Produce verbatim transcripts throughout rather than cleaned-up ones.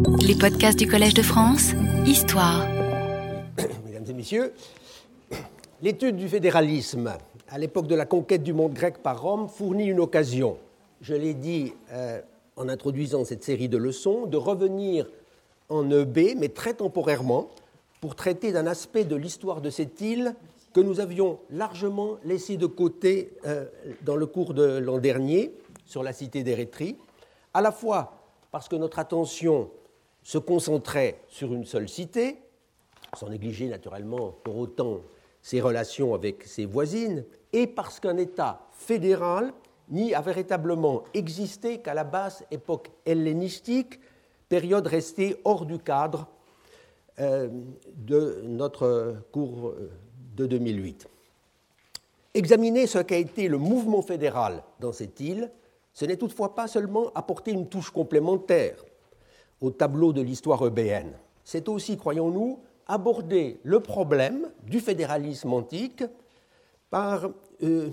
Les podcasts du Collège de France, Histoire. Mesdames et messieurs, l'étude du fédéralisme à l'époque de la conquête du monde grec par Rome fournit une occasion, je l'ai dit euh, en introduisant cette série de leçons, de revenir en E B, mais très temporairement, pour traiter d'un aspect de l'histoire de cette île que nous avions largement laissé de côté euh, dans le cours de l'an dernier sur la cité d'Érétrie, à la fois parce que notre attention se concentrait sur une seule cité, sans négliger naturellement pour autant ses relations avec ses voisines, et parce qu'un État fédéral n'y a véritablement existé qu'à la basse époque hellénistique, période restée hors du cadre euh, de notre cours de deux mille huit. Examiner ce qu'a été le mouvement fédéral dans cette île, ce n'est toutefois pas seulement apporter une touche complémentaire au tableau de l'histoire eubéenne. C'est aussi, croyons-nous, aborder le problème du fédéralisme antique par, euh,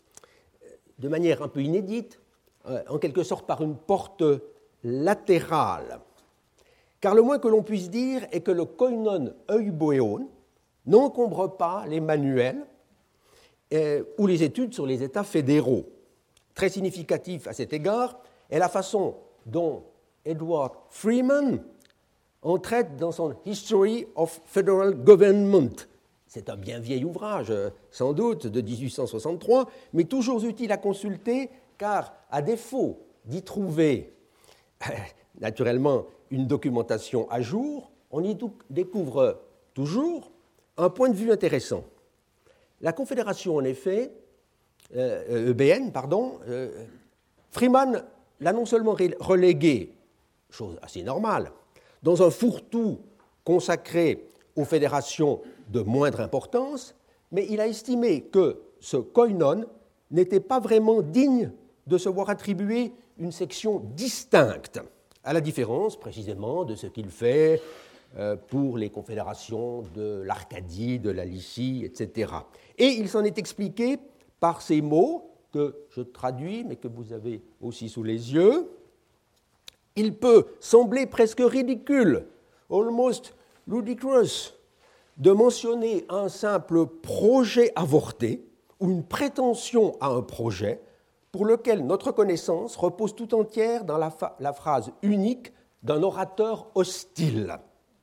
de manière un peu inédite, euh, en quelque sorte par une porte latérale. Car le moins que l'on puisse dire est que le koinon euboéon n'encombre pas les manuels euh, ou les études sur les États fédéraux. Très significatif à cet égard est la façon dont Edward Freeman en traite dans son History of Federal Government. C'est un bien vieil ouvrage, sans doute, de dix-huit cent soixante-trois, mais toujours utile à consulter, car à défaut d'y trouver naturellement une documentation à jour, on y découvre toujours un point de vue intéressant. La Confédération, en effet, euh, eubéenne, pardon, euh, Freeman l'a non seulement reléguée, chose assez normale, dans un fourre-tout consacré aux fédérations de moindre importance, mais il a estimé que ce koinon n'était pas vraiment digne de se voir attribuer une section distincte, à la différence précisément de ce qu'il fait pour les confédérations de l'Arcadie, de la Lycie, et cetera. Et il s'en est expliqué par ces mots que je traduis, mais que vous avez aussi sous les yeux. Il peut sembler presque ridicule, almost ludicrous, de mentionner un simple projet avorté ou une prétention à un projet pour lequel notre connaissance repose tout entière dans la, fa- la phrase unique d'un orateur hostile.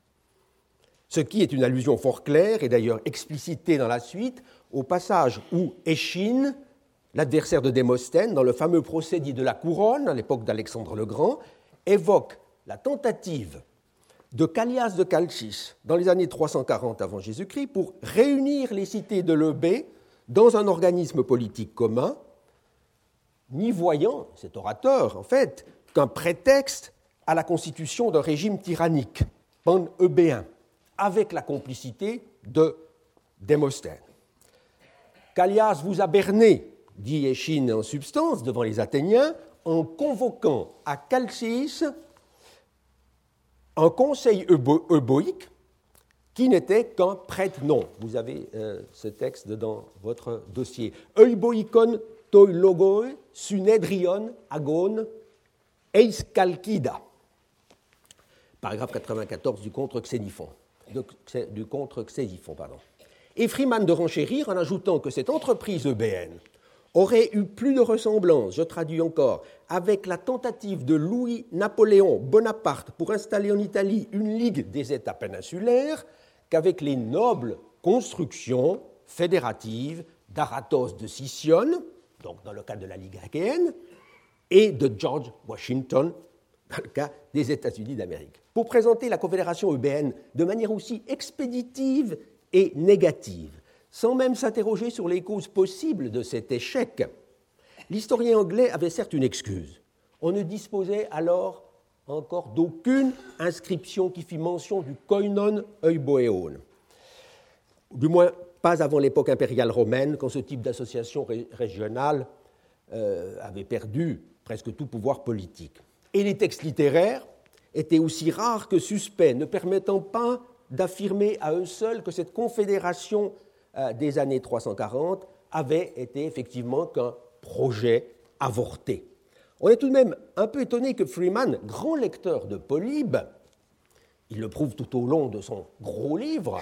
Ce qui est une allusion fort claire et d'ailleurs explicitée dans la suite au passage où Échine, l'adversaire de Démosthène, dans le fameux procès dit de la couronne, à l'époque d'Alexandre le Grand, évoque la tentative de Callias de Chalcis dans les années trois cent quarante avant Jésus-Christ pour réunir les cités de l'Eubée dans un organisme politique commun, n'y voyant, cet orateur en fait, qu'un prétexte à la constitution d'un régime tyrannique, pan-eubéen, avec la complicité de Démosthène. Callias vous a berné, dit Échine en substance devant les Athéniens, en convoquant à Chalcis un conseil eubo- euboïque qui n'était qu'un prête-nom. Vous avez euh, ce texte dans votre dossier. Euboïkon toi logoi sunedrion agon eis calkida. Paragraphe quatre-vingt-quatorze du contre Xéniphon. De, du contre Ctésiphon, pardon. Et Freeman de renchérir en ajoutant que cette entreprise eubéenne aurait eu plus de ressemblance, je traduis encore, avec la tentative de Louis-Napoléon Bonaparte pour installer en Italie une ligue des États péninsulaires qu'avec les nobles constructions fédératives d'Aratos de Sicyone, donc dans le cas de la Ligue achéenne, et de George Washington, dans le cas des États-Unis d'Amérique. Pour présenter la Confédération eubéenne de manière aussi expéditive et négative, sans même s'interroger sur les causes possibles de cet échec, l'historien anglais avait certes une excuse. On ne disposait alors encore d'aucune inscription qui fit mention du koinon euboéon. Du moins, pas avant l'époque impériale romaine, quand ce type d'association ré- régionale euh, avait perdu presque tout pouvoir politique. Et les textes littéraires étaient aussi rares que suspects, ne permettant pas d'affirmer à eux seuls que cette confédération euh, des années trois cent quarante avait été effectivement qu'un projet avorté. On est tout de même un peu étonné que Freeman, grand lecteur de Polybe, il le prouve tout au long de son gros livre,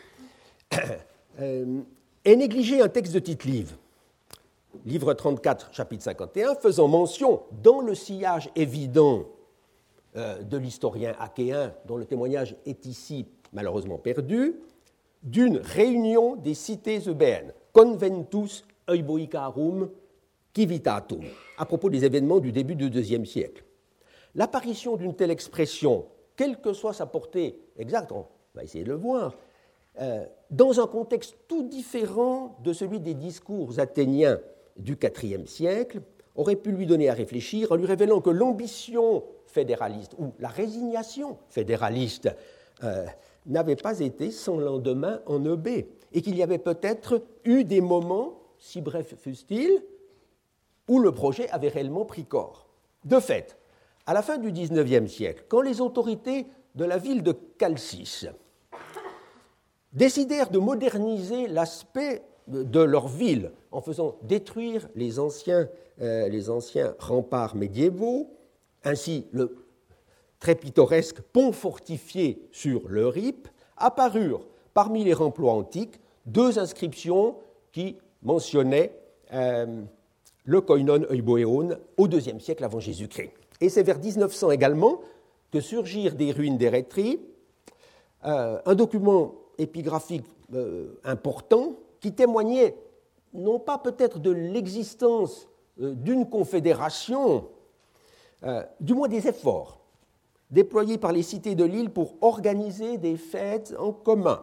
euh, est négligé un texte de Tite-Live, livre trente-quatre, chapitre cinquante et un, faisant mention, dans le sillage évident euh, de l'historien achéen, dont le témoignage est ici malheureusement perdu, d'une réunion des cités eubéennes, Conventus Euboicarum Civitatum, à propos des événements du début du deuxième siècle. L'apparition d'une telle expression, quelle que soit sa portée exacte, on va essayer de le voir, euh, dans un contexte tout différent de celui des discours athéniens du quatrième siècle, aurait pu lui donner à réfléchir en lui révélant que l'ambition fédéraliste ou la résignation fédéraliste euh, n'avait pas été sans lendemain en Eubée, et qu'il y avait peut-être eu des moments, si brefs fussent-ils, où le projet avait réellement pris corps. De fait, à la fin du dix-neuvième siècle, quand les autorités de la ville de Chalcis décidèrent de moderniser l'aspect de leur ville en faisant détruire les anciens, euh, les anciens remparts médiévaux, ainsi le très pittoresque pont fortifié sur le Rip, apparurent parmi les remplois antiques deux inscriptions qui mentionnaient euh, le koinon euboéon au deuxième siècle avant Jésus-Christ. Et c'est vers dix-neuf cents également que surgirent des ruines d'Érétrie, euh, un document épigraphique euh, important qui témoignait non pas peut-être de l'existence euh, d'une confédération, euh, du moins des efforts déployés par les cités de l'île pour organiser des fêtes en commun.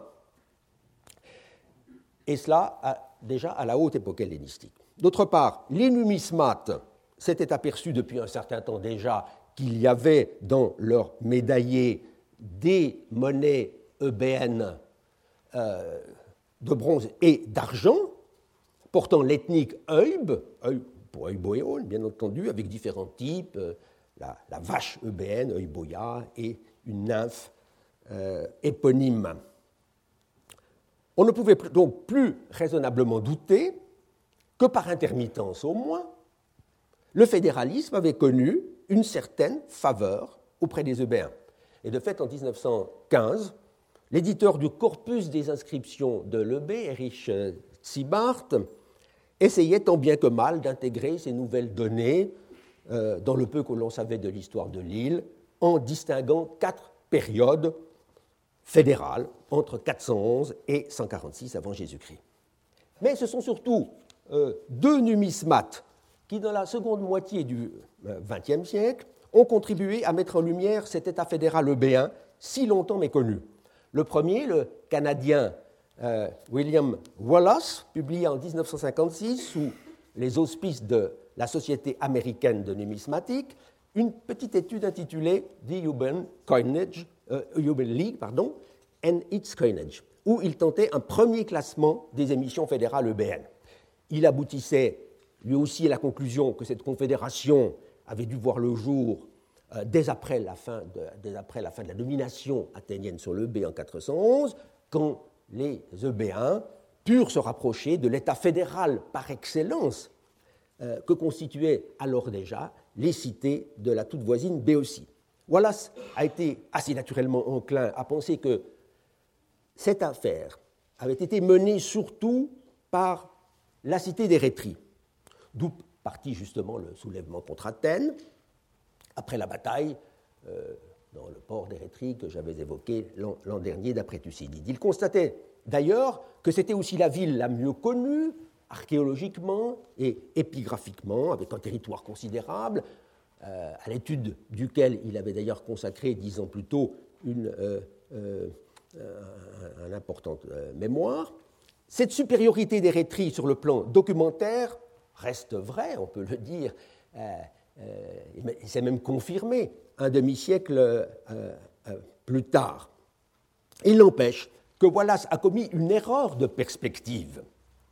Et cela a, déjà à la haute époque hellénistique. D'autre part, les numismates s'étaient aperçus depuis un certain temps déjà qu'il y avait dans leurs médaillés des monnaies eubéennes euh, de bronze et d'argent, portant l'ethnique Eub, Eub pour Euboéon, bien entendu, avec différents types, euh, la, la vache eubéenne, Euboia, et une nymphe euh, éponyme. On ne pouvait donc plus raisonnablement douter que par intermittence au moins, le fédéralisme avait connu une certaine faveur auprès des Eubéens. Et de fait, en dix-neuf cent quinze, l'éditeur du corpus des inscriptions de l'Eubée, Erich Ziebart, essayait tant bien que mal d'intégrer ces nouvelles données euh, dans le peu que l'on savait de l'histoire de l'île, en distinguant quatre périodes fédérales entre quatre cent onze et cent quarante-six avant Jésus-Christ. Mais ce sont surtout euh, deux numismates qui, dans la seconde moitié du vingtième siècle, ont contribué à mettre en lumière cet État fédéral eubéen si longtemps méconnu. Le premier, le Canadien euh, William Wallace, publié en dix-neuf cent cinquante-six sous les auspices de la Société américaine de numismatique, une petite étude intitulée The Euboean Coinage, euh, Euboean League pardon, and its Coinage, où il tentait un premier classement des émissions fédérales eubéennes. Il aboutissait lui aussi à la conclusion que cette confédération avait dû voir le jour euh, dès, après la fin de, dès après la fin de la domination athénienne sur l'Eubée en quatre cent onze, quand les Eubéens purent se rapprocher de l'État fédéral par excellence euh, que constituaient alors déjà les cités de la toute voisine Béotie. Wallace a été assez naturellement enclin à penser que cette affaire avait été menée surtout par la cité d'Érétrie, d'où partit justement le soulèvement contre Athènes, après la bataille euh, dans le port d'Érétrie que j'avais évoqué l'an, l'an dernier d'après Thucydide. Il constatait d'ailleurs que c'était aussi la ville la mieux connue archéologiquement et épigraphiquement, avec un territoire considérable, euh, à l'étude duquel il avait d'ailleurs consacré dix ans plus tôt une, euh, euh, un, un importante euh, mémoire. Cette supériorité d'Érétrie sur le plan documentaire reste vrai, on peut le dire, euh, euh, c'est même confirmé un demi-siècle euh, euh, plus tard. Il n'empêche que Wallace a commis une erreur de perspective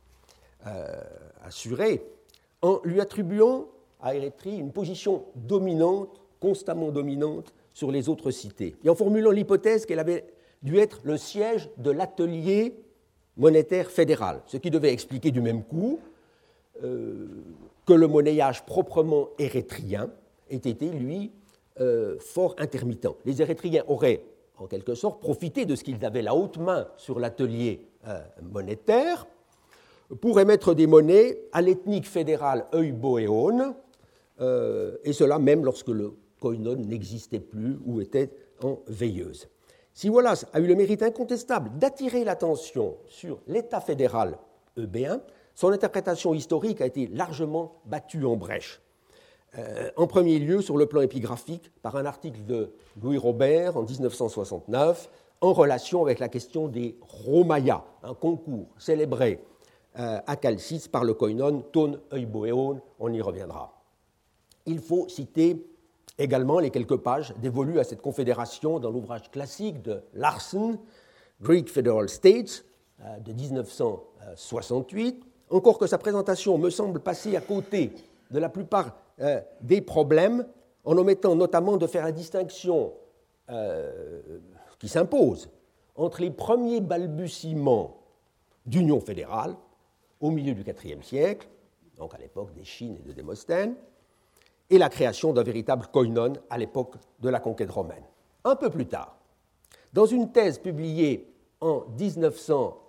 euh, assurée en lui attribuant à Érétrie une position dominante, constamment dominante, sur les autres cités, et en formulant l'hypothèse qu'elle avait dû être le siège de l'atelier monétaire fédéral, ce qui devait expliquer du même coup euh, que le monnayage proprement érythréen ait été, lui, euh, fort intermittent. Les Érythréens auraient en quelque sorte, profité de ce qu'ils avaient la haute main sur l'atelier euh, monétaire pour émettre des monnaies à l'ethnique fédérale Euboéone, euh, et cela même lorsque le koinon n'existait plus ou était en veilleuse. Si Wallace a eu le mérite incontestable d'attirer l'attention sur l'État fédéral eubéen, son interprétation historique a été largement battue en brèche. Euh, en premier lieu, sur le plan épigraphique, par un article de Louis Robert en dix-neuf cent soixante-neuf, en relation avec la question des Romaya, un concours célébré euh, à Chalcis par le koinon Ton Euboéon, on y reviendra. Il faut citer également les quelques pages dévolues à cette confédération dans l'ouvrage classique de Larsen, Greek Federal States, euh, de dix-neuf cent soixante-huit, encore que sa présentation me semble passer à côté de la plupart euh, des problèmes, en omettant notamment de faire la distinction euh, qui s'impose entre les premiers balbutiements d'union fédérale au milieu du quatrième siècle, donc à l'époque d'Échine et de Démosthène, et la création d'un véritable koinon à l'époque de la conquête romaine. Un peu plus tard, dans une thèse publiée en dix-neuf cent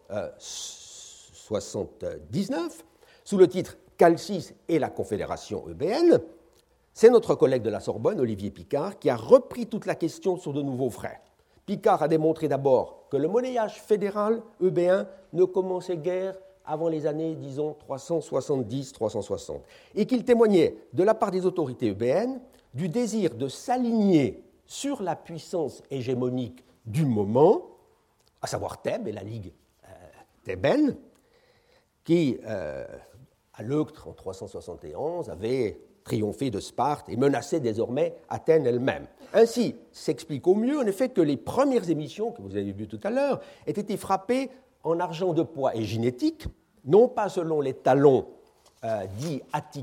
soixante-dix-neuf, sous le titre « Chalcis et la Confédération eubéenne », c'est notre collègue de la Sorbonne, Olivier Picard, qui a repris toute la question sur de nouveaux frais. Picard a démontré d'abord que le monnayage fédéral eubéen ne commençait guère avant les années, disons, trois cent soixante-dix à trois cent soixante, et qu'il témoignait, de la part des autorités eubéennes, du désir de s'aligner sur la puissance hégémonique du moment, à savoir Thèbes et la Ligue euh, thébaine, qui, euh, à l'Euctre en trois cent soixante et onze, avait triomphé de Sparte et menaçait désormais Athènes elle-même. Ainsi s'explique au mieux, en effet, que les premières émissions, que vous avez vues tout à l'heure, aient été frappées en argent de poids et gynétique, non pas selon les talons euh, dits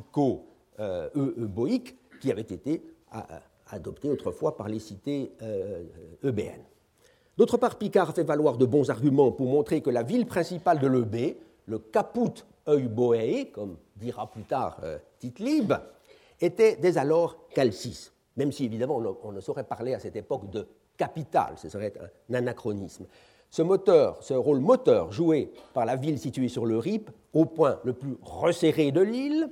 attico-euboïques euh, qui avaient été euh, adoptés autrefois par les cités euh, eubéennes. D'autre part, Picard a fait valoir de bons arguments pour montrer que la ville principale de l'Eubée, le Caput Euboéi, comme dira plus tard euh, Tite-Libe, était dès alors Chalcis, même si évidemment on ne, on ne saurait parler à cette époque de capitale, ce serait un anachronisme. Ce moteur, ce rôle moteur joué par la ville située sur le Rip, au point le plus resserré de l'île,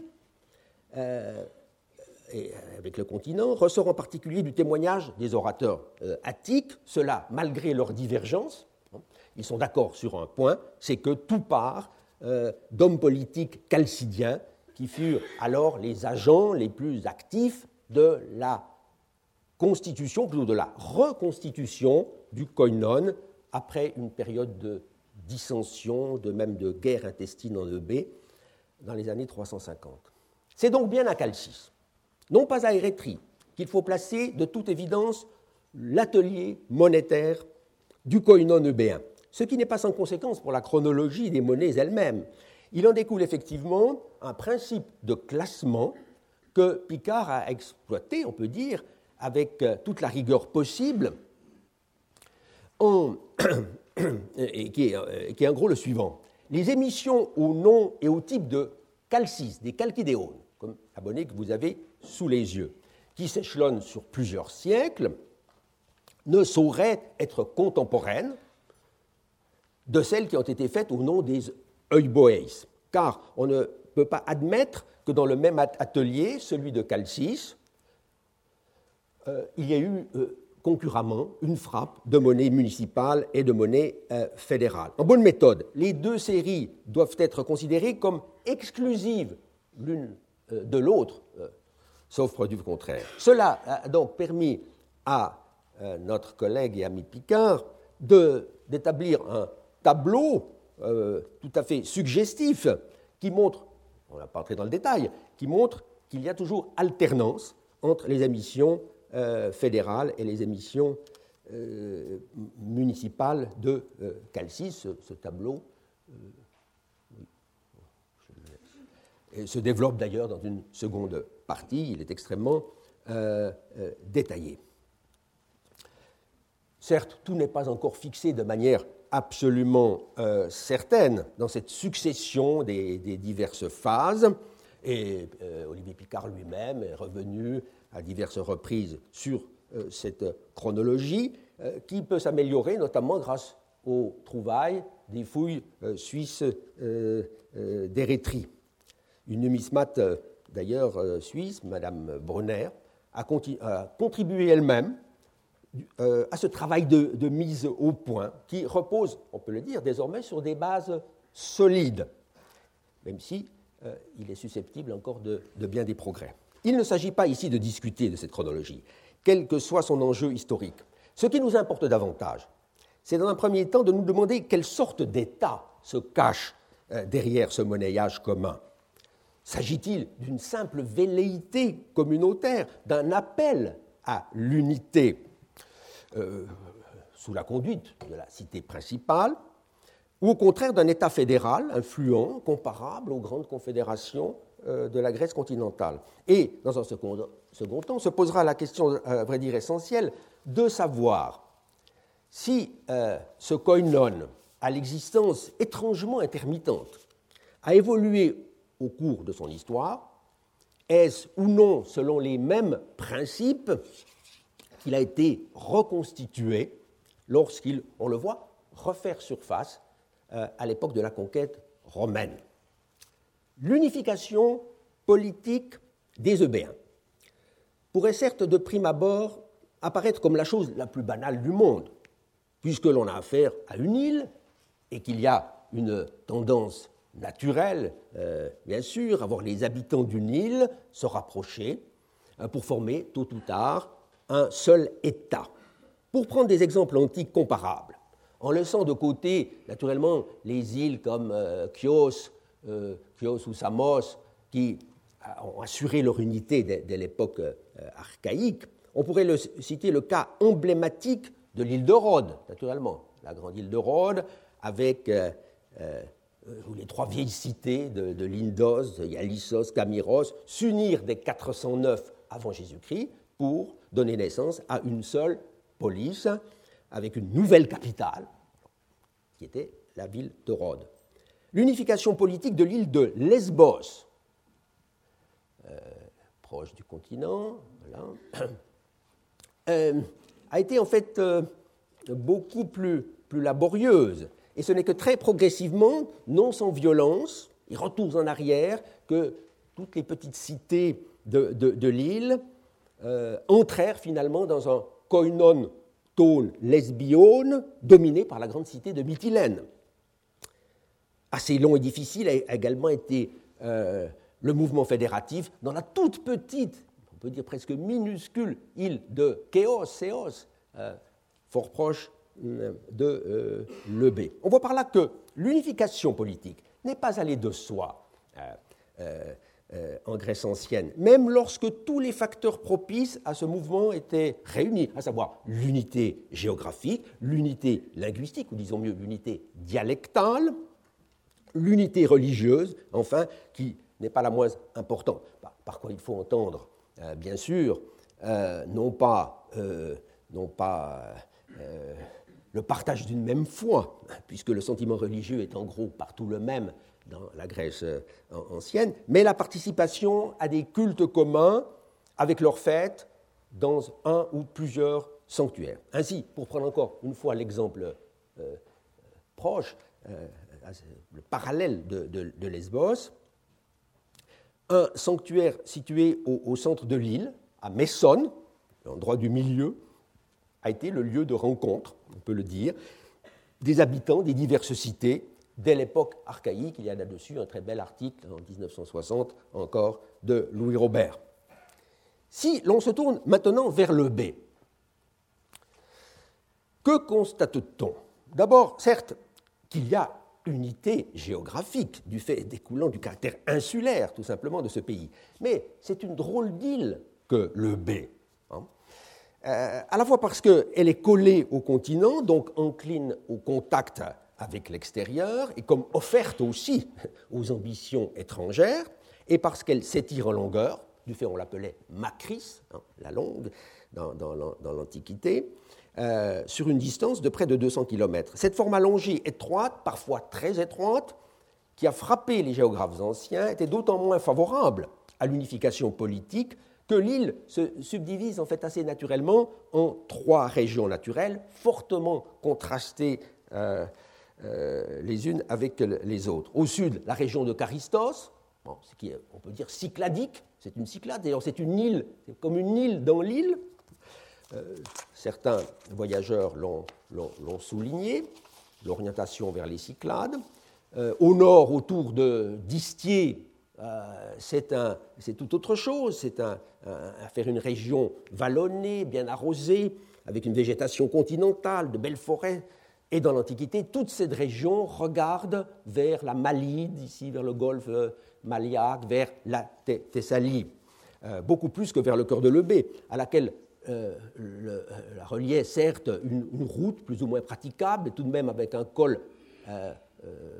euh, et avec le continent, ressort en particulier du témoignage des orateurs euh, attiques, cela malgré leurs divergences. Ils sont d'accord sur un point, c'est que tout part euh, d'hommes politiques chalcidiens qui furent alors les agents les plus actifs de la constitution, plutôt de la reconstitution du koinon après une période de dissension, de même de guerre intestine en Eubée, dans les années trois cent cinquante. C'est donc bien à Chalcis, non pas à Érétrie, qu'il faut placer de toute évidence l'atelier monétaire du koinon eubéen, ce qui n'est pas sans conséquence pour la chronologie des monnaies elles-mêmes. Il en découle effectivement un principe de classement que Picard a exploité, on peut dire, avec toute la rigueur possible, en, et qui, est, qui est en gros le suivant. Les émissions au nom et au type de chalcis, des chalkidéones, comme la monnaie que vous avez sous les yeux, qui s'échelonnent sur plusieurs siècles, ne sauraient être contemporaines de celles qui ont été faites au nom des Euboéis, car on ne peut pas admettre que dans le même atelier, celui de Chalcis, euh, il y a eu euh, concurremment une frappe de monnaie municipale et de monnaie euh, fédérale. En bonne méthode, les deux séries doivent être considérées comme exclusives l'une euh, de l'autre, euh, sauf produit contraire. Cela a donc permis à euh, notre collègue et ami Picard de, d'établir un tableau euh, tout à fait suggestif qui montre, on ne va pas entrer dans le détail, qui montre qu'il y a toujours alternance entre les émissions euh, fédérales et les émissions euh, municipales de euh, Chalcis. Ce, ce tableau euh, oui, et se développe d'ailleurs dans une seconde partie, il est extrêmement euh, euh, détaillé. Certes, tout n'est pas encore fixé de manière absolument euh, certaine dans cette succession des, des diverses phases, et euh, Olivier Picard lui-même est revenu à diverses reprises sur euh, cette chronologie. euh, qui peut s'améliorer notamment grâce aux trouvailles des fouilles euh, suisses euh, euh, d'Érythrée. Une numismate, euh, d'ailleurs euh, suisse, Madame Brunner, a, continu- a contribué elle-même euh, à ce travail de, de mise au point qui repose, on peut le dire, désormais sur des bases solides, même si euh, il est susceptible encore de, de bien des progrès. Il ne s'agit pas ici de discuter de cette chronologie, quel que soit son enjeu historique. Ce qui nous importe davantage, c'est dans un premier temps de nous demander quelle sorte d'État se cache euh, derrière ce monnayage commun. S'agit-il d'une simple velléité communautaire, d'un appel à l'unité euh, sous la conduite de la cité principale, ou au contraire d'un État fédéral influent, comparable aux grandes confédérations euh, de la Grèce continentale? Et, dans un second, second temps, se posera la question, à vrai dire essentielle, de savoir si euh, ce koinon, à l'existence étrangement intermittente, a évolué au cours de son histoire, est-ce ou non, selon les mêmes principes, qu'il a été reconstitué lorsqu'il, on le voit, refaire surface euh, à l'époque de la conquête romaine. L'unification politique des Eubéens pourrait certes de prime abord apparaître comme la chose la plus banale du monde, puisque l'on a affaire à une île et qu'il y a une tendance naturelle, euh, bien sûr, à voir les habitants d'une île se rapprocher euh, pour former, tôt ou tard, un seul État. Pour prendre des exemples antiques comparables, en laissant de côté, naturellement, les îles comme euh, Chios, euh, Chios ou Samos, qui ont assuré leur unité dès, dès l'époque euh, archaïque, on pourrait le, citer le cas emblématique de l'île de Rhodes, naturellement, la grande île de Rhodes, avec euh, euh, où les trois vieilles cités de, de Lindos, Ialissos, Camiros s'unirent dès quatre cent neuf avant Jésus-Christ pour donner naissance à une seule police, avec une nouvelle capitale, qui était la ville de Rhodes. L'unification politique de l'île de Lesbos, euh, proche du continent, voilà, euh, a été en fait euh, beaucoup plus, plus laborieuse. Et ce n'est que très progressivement, non sans violence, et retours en arrière, que toutes les petites cités de, de, de l'île euh, entrèrent finalement dans un koinon ton lesbione dominé par la grande cité de Mytilène. Assez long et difficile a également été euh, le mouvement fédératif dans la toute petite, on peut dire presque minuscule île de Kéos, Séos, euh, fort proche de euh, l'Eubée. On voit par là que l'unification politique n'est pas allée de soi euh, euh, euh, en Grèce ancienne, même lorsque tous les facteurs propices à ce mouvement étaient réunis, à savoir l'unité géographique, l'unité linguistique, ou disons mieux l'unité dialectale, l'unité religieuse, enfin, qui n'est pas la moins importante, par, par quoi il faut entendre, euh, bien sûr, euh, non pas, euh, non pas euh, le partage d'une même foi, puisque le sentiment religieux est en gros partout le même dans la Grèce ancienne, mais la participation à des cultes communs avec leurs fêtes dans un ou plusieurs sanctuaires. Ainsi, pour prendre encore une fois l'exemple euh, proche, euh, le parallèle de, de, de Lesbos, un sanctuaire situé au, au centre de l'île, à Messone, l'endroit du milieu, a été le lieu de rencontre, on peut le dire, des habitants des diverses cités dès l'époque archaïque. Il y a là-dessus un très bel article en dix-neuf cent soixante encore de Louis Robert. Si l'on se tourne maintenant vers l'Eubée, que constate-t-on? D'abord, certes, qu'il y a unité géographique du fait découlant du caractère insulaire, tout simplement, de ce pays. Mais c'est une drôle d'île que l'Eubée. Hein. Euh, à la fois parce qu'elle est collée au continent, donc encline au contact avec l'extérieur, et comme offerte aussi aux ambitions étrangères, et parce qu'elle s'étire en longueur, du fait on l'appelait Macris, hein, la longue, dans, dans, dans l'Antiquité, Euh, sur une distance de près de deux cents kilomètres. Cette forme allongée, étroite, parfois très étroite, qui a frappé les géographes anciens, était d'autant moins favorable à l'unification politique que l'île se subdivise en fait assez naturellement en trois régions naturelles, fortement contrastées euh, euh, les unes avec les autres. Au sud, la région de Charistos, bon, ce qui est, on peut dire, cycladique, c'est une cyclade, d'ailleurs c'est une île, c'est comme une île dans l'île. Euh, certains voyageurs l'ont, l'ont, l'ont souligné, l'orientation vers les Cyclades. Euh, au nord, autour de d'Istier, euh, c'est, un, c'est tout autre chose, c'est un, un, à faire une région vallonnée, bien arrosée, avec une végétation continentale, de belles forêts. Et dans l'Antiquité, toute cette région regarde vers la Malide, ici vers le golfe Maliaque, vers la Thessalie, euh, beaucoup plus que vers le cœur de l'Eubée, à laquelle euh, le, la reliait certes une, une route plus ou moins praticable, tout de même avec un col euh, euh,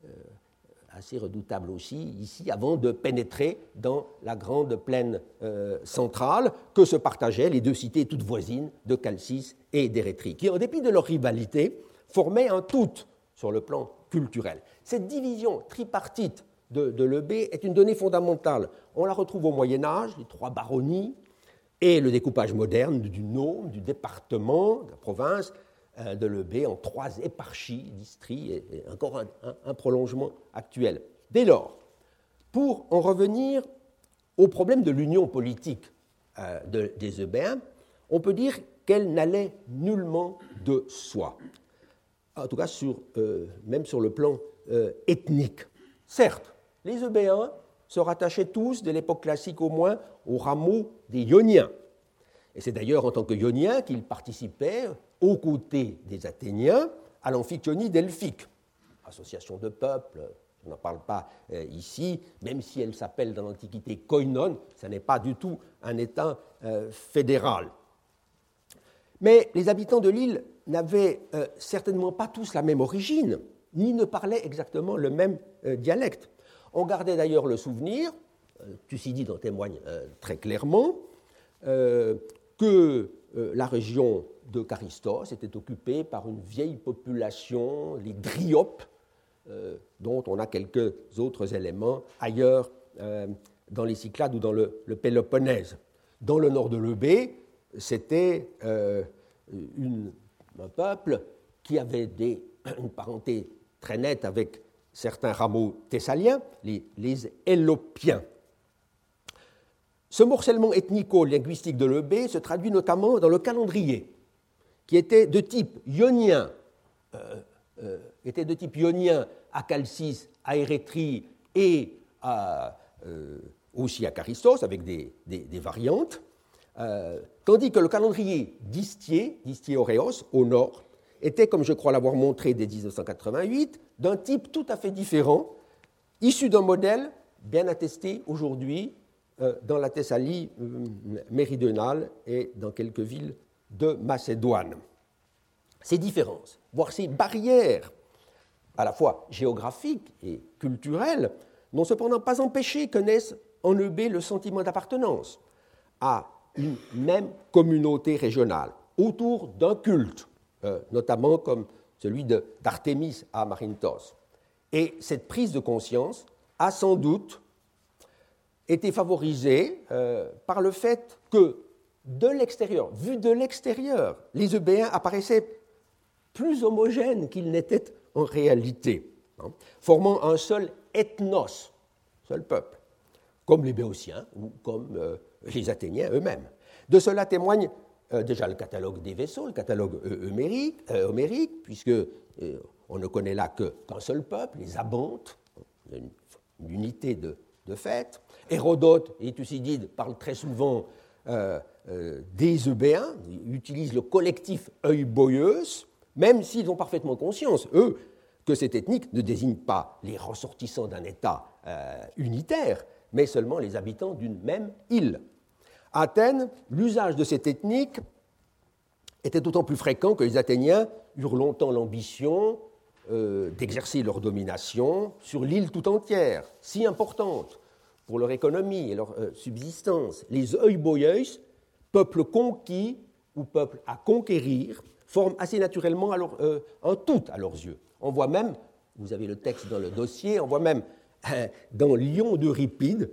assez redoutable aussi, ici, avant de pénétrer dans la grande plaine euh, centrale que se partageaient les deux cités toutes voisines de Chalcis et d'Érétrie, qui, en dépit de leur rivalité, formaient un tout sur le plan culturel. Cette division tripartite de, de l'Eubée est une donnée fondamentale. On la retrouve au Moyen-Âge, les trois baronnies, et le découpage moderne du nome, du département, de la province, de l'Eubée en trois éparchies, districts, et encore un, un, un prolongement actuel. Dès lors, pour en revenir au problème de l'union politique euh, de, des Eubéens, on peut dire qu'elle n'allait nullement de soi, en tout cas sur, euh, même sur le plan euh, ethnique. Certes, les Eubéens se rattachaient tous, dès l'époque classique au moins, au rameau des Ioniens. Et c'est d'ailleurs en tant que Ioniens qu'ils participaient, aux côtés des Athéniens, à l'amphictyonie delphique, association de peuples, je n'en parle pas euh, ici, même si elle s'appelle dans l'Antiquité koinon, ce n'est pas du tout un État euh, fédéral. Mais les habitants de l'île n'avaient euh, certainement pas tous la même origine, ni ne parlaient exactement le même euh, dialecte. On gardait d'ailleurs le souvenir, euh, Thucydide en témoigne euh, très clairement, euh, que euh, la région de Charistos était occupée par une vieille population, les Dryopes, euh, dont on a quelques autres éléments ailleurs euh, dans les Cyclades ou dans le, le Péloponnèse. Dans le nord de l'Eubée, c'était euh, une, un peuple qui avait des, une parenté très nette avec certains rameaux thessaliens, les, les Élopiens. Ce morcellement ethnico-linguistique de l'Eubée se traduit notamment dans le calendrier, qui était de type ionien, euh, euh, était de type ionien à Chalcis, à Érétrie et à, euh, aussi à Charistos, avec des, des, des variantes, euh, tandis que le calendrier d'Istier, d'Istié-Oréos, au nord, était, comme je crois l'avoir montré dès dix-neuf cent quatre-vingt-huit, d'un type tout à fait différent, issu d'un modèle bien attesté aujourd'hui euh, dans la Thessalie euh, méridionale et dans quelques villes de Macédoine. Ces différences, voire ces barrières, à la fois géographiques et culturelles, n'ont cependant pas empêché que naisse en Eubée le sentiment d'appartenance à une même communauté régionale, autour d'un culte, euh, notamment comme celui de, d'Artémis à Marinthos. Et cette prise de conscience a sans doute été favorisée euh, par le fait que, de l'extérieur, vu de l'extérieur, les Eubéens apparaissaient plus homogènes qu'ils n'étaient en réalité, hein, formant un seul ethnos, seul peuple, comme les Béotiens ou comme euh, les Athéniens eux-mêmes. De cela témoigne euh, déjà le catalogue des vaisseaux, le catalogue euh, homérique, euh, homérique, puisque euh, on ne connaît là que, qu'un seul peuple, les Abantes, une, une unité de, de fait. Hérodote et Thucydide parlent très souvent euh, euh, des Eubéens, ils utilisent le collectif Euboieus, même s'ils ont parfaitement conscience, eux, que cette ethnique ne désigne pas les ressortissants d'un État euh, unitaire, mais seulement les habitants d'une même île. À Athènes, l'usage de cette ethnique était d'autant plus fréquent que les Athéniens eurent longtemps l'ambition euh, d'exercer leur domination sur l'île tout entière, si importante pour leur économie et leur euh, subsistance. Les Euboieus, peuple conquis ou peuple à conquérir, forment assez naturellement alors, euh, un tout à leurs yeux. On voit même, vous avez le texte dans le dossier, on voit même euh, dans l'Ion d'Euripide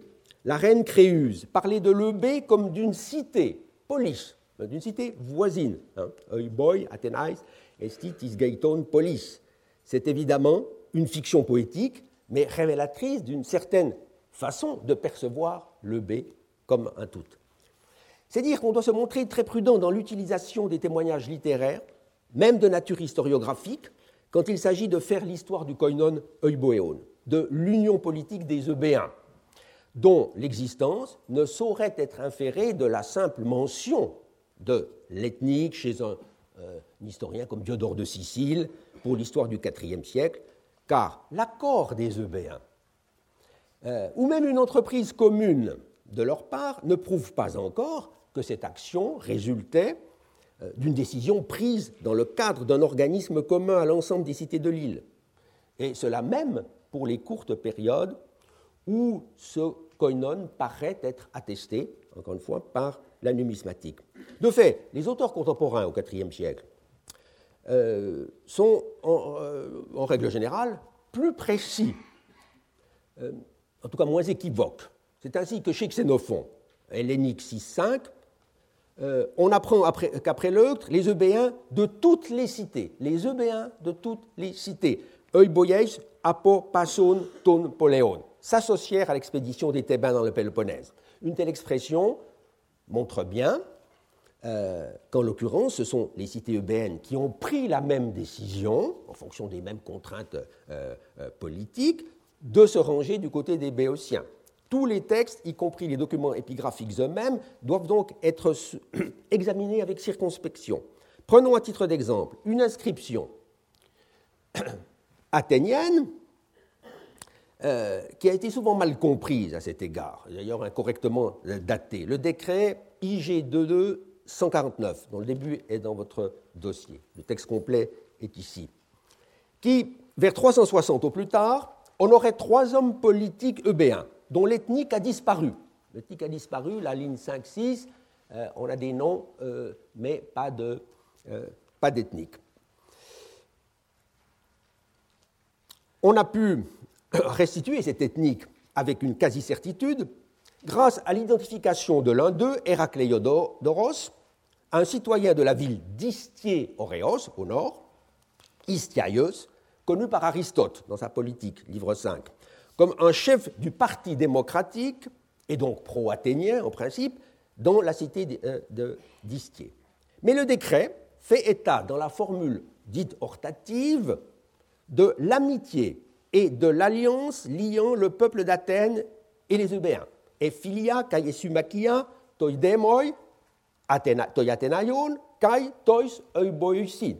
la reine Créuse parlait de l'Eubée comme d'une cité, polis, d'une cité voisine. Hein. Euboi, Athénaïs, estit isgeiton polis. C'est évidemment une fiction poétique, mais révélatrice d'une certaine façon de percevoir l'Eubée comme un tout. C'est dire qu'on doit se montrer très prudent dans l'utilisation des témoignages littéraires, même de nature historiographique, quand il s'agit de faire l'histoire du koinon euboéon, de l'union politique des Eubéens, dont l'existence ne saurait être inférée de la simple mention de l'ethnique chez un, euh, un historien comme Diodore de Sicile pour l'histoire du quatrième siècle, car l'accord des Eubéens, euh, ou même une entreprise commune de leur part, ne prouve pas encore que cette action résultait euh, d'une décision prise dans le cadre d'un organisme commun à l'ensemble des cités de l'île. Et cela même pour les courtes périodes où ce koinon paraît être attesté, encore une fois, par la numismatique. De fait, les auteurs contemporains au quatrième siècle euh, sont, en, euh, en règle générale, plus précis, euh, en tout cas moins équivoques. C'est ainsi que chez Xénophon, Hellénique six cinq, euh, on apprend après, qu'après l'Euctre, les Eubéens de toutes les cités, les Eubéens de toutes les cités, Euboies, Apo, Passon, Ton, Poléon, s'associèrent à l'expédition des Thébains dans le Péloponnèse. Une telle expression montre bien euh, qu'en l'occurrence, ce sont les cités eubéennes qui ont pris la même décision, en fonction des mêmes contraintes euh, euh, politiques, de se ranger du côté des Béotiens. Tous les textes, y compris les documents épigraphiques eux-mêmes, doivent donc être examinés avec circonspection. Prenons à titre d'exemple une inscription athénienne euh, qui a été souvent mal comprise à cet égard, d'ailleurs incorrectement datée. Le décret I G vingt-deux cent quarante-neuf, dont le début est dans votre dossier. Le texte complet est ici. Qui, vers trois cent soixante au plus tard, on aurait trois hommes politiques eubéens, dont l'ethnique a disparu. L'ethnique a disparu, la ligne cinq six, euh, on a des noms, euh, mais pas, de, euh, pas d'ethnique. On a pu restituer cette ethnique avec une quasi-certitude grâce à l'identification de l'un d'eux, Héracléiodoros, un citoyen de la ville d'Istié-Oréos, au nord, Istiaios, connu par Aristote dans sa Politique, livre cinq, comme un chef du parti démocratique, et donc pro-athénien en principe, dans la cité d'Istié. Mais le décret fait état, dans la formule dite hortative, de l'amitié et de l'alliance liant le peuple d'Athènes et les Eubéens. Et philia kai esumakia toi demoi toi Athénaïon kai tois euboiusin.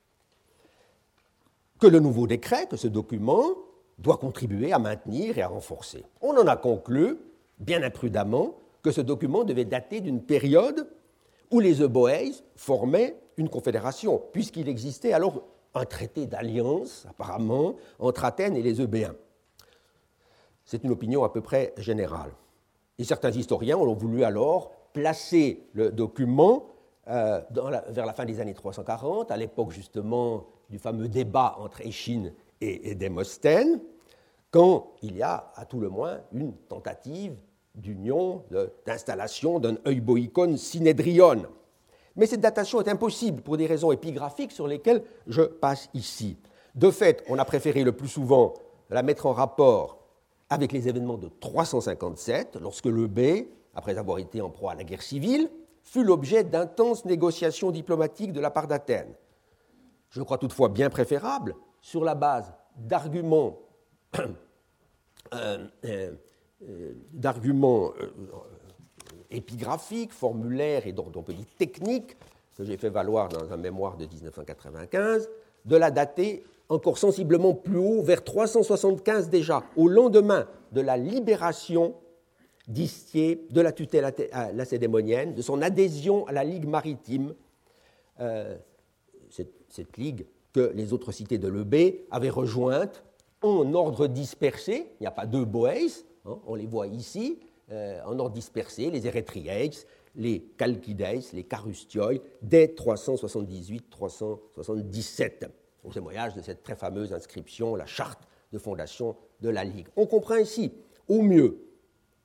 Que le nouveau décret, que ce document, doit contribuer à maintenir et à renforcer. On en a conclu, bien imprudemment, que ce document devait dater d'une période où les Euboïs formaient une confédération, puisqu'il existait alors un traité d'alliance, apparemment, entre Athènes et les Eubéens. C'est une opinion à peu près générale. Et certains historiens ont voulu alors placer le document euh, dans la, vers la fin des années trois cent quarante, à l'époque justement du fameux débat entre Échine et, et Démosthène, quand il y a à tout le moins une tentative d'union, de, d'installation d'un euboïkon synédrion. Mais cette datation est impossible pour des raisons épigraphiques sur lesquelles je passe ici. De fait, on a préféré le plus souvent la mettre en rapport avec les événements de trois cent cinquante-sept, lorsque l'Eubée, après avoir été en proie à la guerre civile, fut l'objet d'intenses négociations diplomatiques de la part d'Athènes. Je crois toutefois bien préférable, sur la base d'arguments, euh, euh, d'arguments euh, épigraphiques, formulaires et d'ordre on peut dire technique, que j'ai fait valoir dans un mémoire de dix-neuf cent quatre-vingt-quinze, de la dater encore sensiblement plus haut, vers trois cent soixante-quinze déjà, au lendemain de la libération d'Istié, de la tutelle lacédémonienne, de son adhésion à la Ligue maritime, euh, cette, cette ligue que les autres cités de l'Eubée avaient rejointe en ordre dispersé. Il n'y a pas deux Boès, hein, on les voit ici, euh, en ordre dispersé, les Érythrièis, les Chalkidès, les Carustioi, dès trois cent soixante-dix-huit trois cent soixante-dix-sept, au témoignage de cette très fameuse inscription, la charte de fondation de la Ligue. On comprend ici, au mieux,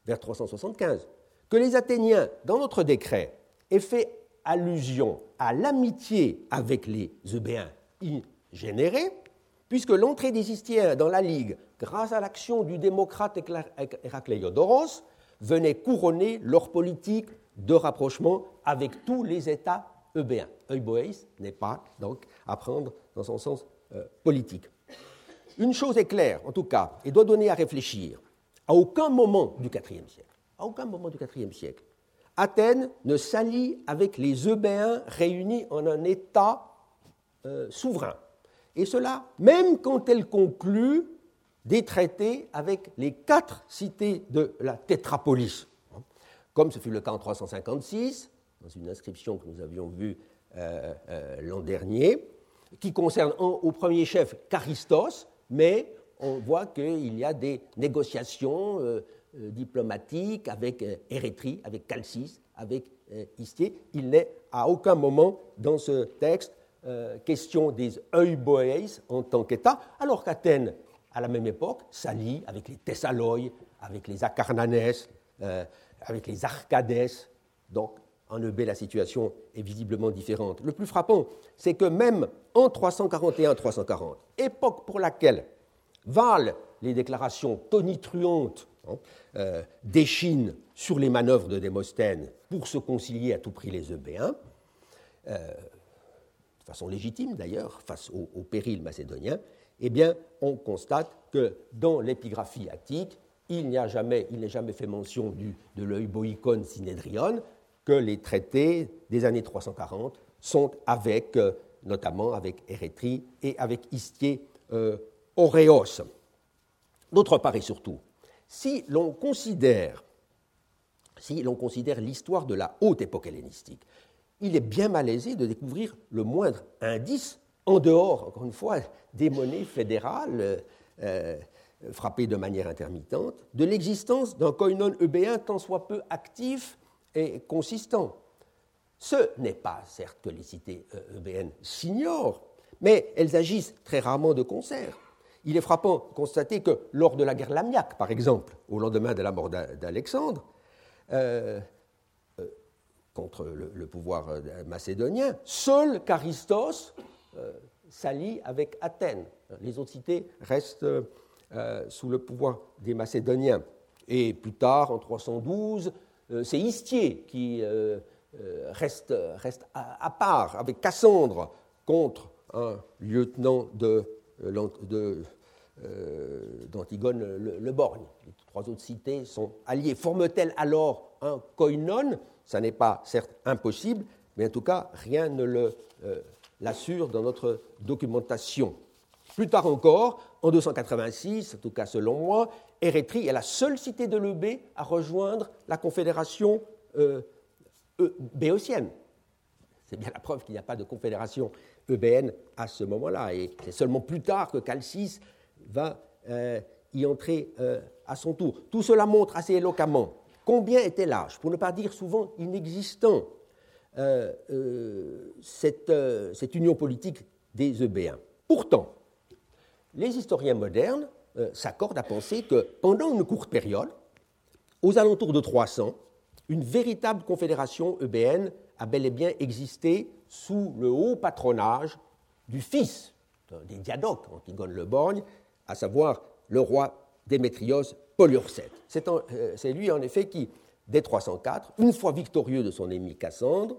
vers trois cent soixante-quinze, que les Athéniens, dans notre décret, aient fait allusion à l'amitié avec les Eubéens générés, puisque l'entrée des Histiens dans la Ligue, grâce à l'action du démocrate Héracléiodoros, venait couronner leur politique de rapprochement avec tous les États eubéens. Euboéis n'est pas donc à prendre dans son sens euh, politique. Une chose est claire, en tout cas, et doit donner à réfléchir. À aucun moment du quatrième siècle, à aucun moment du quatrième siècle, Athènes ne s'allie avec les Eubéens réunis en un État euh, souverain. Et cela, même quand elle conclut des traités avec les quatre cités de la Tétrapolis, comme ce fut le cas en trois cent cinquante-six, dans une inscription que nous avions vue euh, euh, l'an dernier, qui concerne en, au premier chef Charistos, mais on voit qu'il y a des négociations euh, euh, diplomatiques avec euh, Érétrie, avec Chalcis, avec euh, Histier. Il n'est à aucun moment dans ce texte euh, question des Euboéis en tant qu'État, alors qu'Athènes, à la même époque, s'allie avec les Thessaloïs, avec les Acarnanes, euh, avec les Arcades. Donc, en Eubée, la situation est visiblement différente. Le plus frappant, c'est que même en trois cent quarante et un trois cent quarante, époque pour laquelle valent les déclarations tonitruantes hein, euh, d'Échine sur les manœuvres de Démosthène pour se concilier à tout prix les Eubéens, euh, de façon légitime d'ailleurs, face au, au péril macédonien, eh bien, on constate que dans l'épigraphie attique, il n'y a jamais, il n'est jamais fait mention du, de l'Euboïkon Synédrion, que les traités des années trois cent quarante sont avec, euh, notamment avec Érétrie et avec Histier euh, Oréos. D'autre part et surtout, si l'on considère, si l'on considère l'histoire de la haute époque hellénistique, il est bien malaisé de découvrir le moindre indice, en dehors, encore une fois, des monnaies fédérales euh, frappées de manière intermittente, de l'existence d'un koinon eubéen tant soit peu actif et consistant. Ce n'est pas, certes, que les cités eubéennes s'ignorent, mais elles agissent très rarement de concert. Il est frappant de constater que lors de la guerre lamiaque, par exemple, au lendemain de la mort d'Alexandre, euh, euh, contre le, le pouvoir macédonien, seul Charistos euh, s'allie avec Athènes. Les autres cités restent euh, sous le pouvoir des Macédoniens. Et plus tard, en trois cent douze, euh, c'est Histier qui euh, euh, reste, reste à, à part avec Cassandre contre un lieutenant de, de, euh, d'Antigone le, le Borgne. Les trois autres cités sont alliées. Forment-elles alors un koinon ? Ça n'est pas certes impossible, mais en tout cas, rien ne le, euh, l'assure dans notre documentation. Plus tard encore, en deux cent quatre-vingt-six, en tout cas selon moi, Érétrie est la seule cité de l'Eubée à rejoindre la confédération euh, euh, béotienne. C'est bien la preuve qu'il n'y a pas de confédération eubéenne à ce moment-là. Et c'est seulement plus tard que Chalcis va euh, y entrer euh, à son tour. Tout cela montre assez éloquemment combien était large, pour ne pas dire souvent inexistant, euh, euh, cette, euh, cette union politique des Eubéens. Pourtant, les historiens modernes euh, s'accordent à penser que pendant une courte période, aux alentours de trois cents, une véritable confédération eubéenne a bel et bien existé sous le haut patronage du fils des Diadoques, Antigone le Borgne, à savoir le roi Démétrios Poliorcète. C'est, en, euh, c'est lui, en effet, qui, dès trois cent quatre, une fois victorieux de son ennemi Cassandre,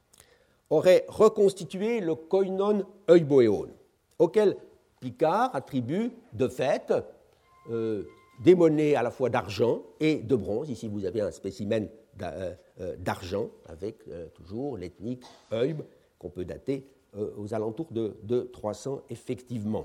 aurait reconstitué le koinon Euboéon, auquel Picard attribue, de fait, euh, des monnaies à la fois d'argent et de bronze. Ici, vous avez un spécimen d'argent avec euh, toujours l'ethnique Eub, qu'on peut dater euh, aux alentours de, de trois cents, effectivement.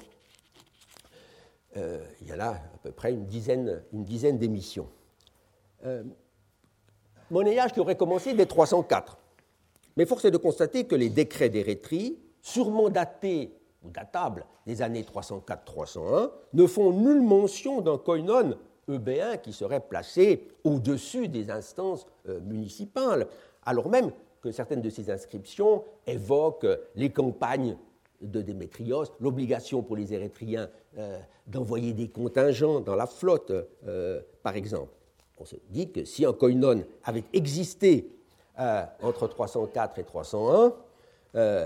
Euh, il y en a à peu près une dizaine, une dizaine d'émissions. Euh, monnayage qui aurait commencé dès trois cent quatre. Mais force est de constater que les décrets d'Érétrie, sûrement datés ou datables des années trois cent quatre trois cent un, ne font nulle mention d'un koinon eubéen qui serait placé au-dessus des instances euh, municipales, alors même que certaines de ces inscriptions évoquent les campagnes de Démétrios, l'obligation pour les Érythréens euh, d'envoyer des contingents dans la flotte, euh, par exemple. on se dit que si un koinon avait existé euh, entre trois cent quatre et trois cent un, euh,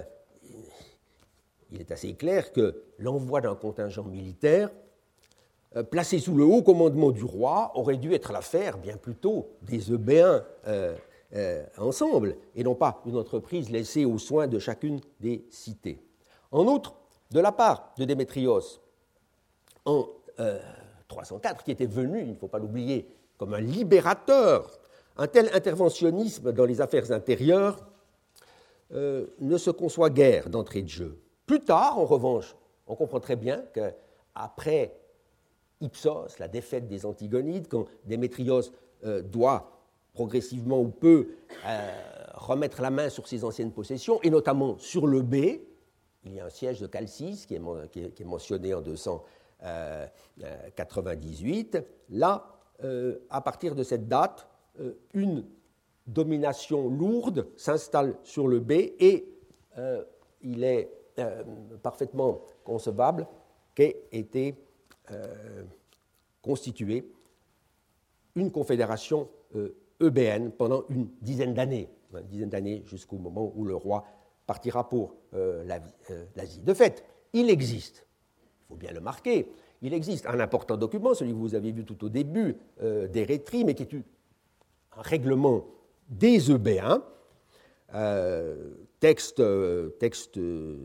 il est assez clair que l'envoi d'un contingent militaire euh, placé sous le haut commandement du roi aurait dû être l'affaire bien plutôt des Eubéens euh, euh, ensemble, et non pas une entreprise laissée aux soins de chacune des cités. En outre, de la part de Démétrios, en euh, trois cent quatre, qui était venu, il ne faut pas l'oublier, comme un libérateur, un tel interventionnisme dans les affaires intérieures euh, ne se conçoit guère d'entrée de jeu. Plus tard, en revanche, on comprend très bien qu'après Ipsos, la défaite des Antigonides, quand Démétrios euh, doit progressivement ou peut euh, remettre la main sur ses anciennes possessions, et notamment sur le B, il y a un siège de Chalcis qui est, qui est, qui est mentionné en deux cent quatre-vingt-dix-huit. Là, euh, à partir de cette date, euh, une domination lourde s'installe sur le B et euh, il est euh, parfaitement concevable qu'ait été euh, constituée une confédération euh, eubéenne pendant une dizaine d'années, une dizaine d'années jusqu'au moment où le roi partira pour euh, l'Asie. De fait, il existe, il faut bien le marquer, il existe un important document, celui que vous avez vu tout au début euh, d'Érétrie, mais qui est un règlement des Eubéens, euh, texte, euh, texte euh,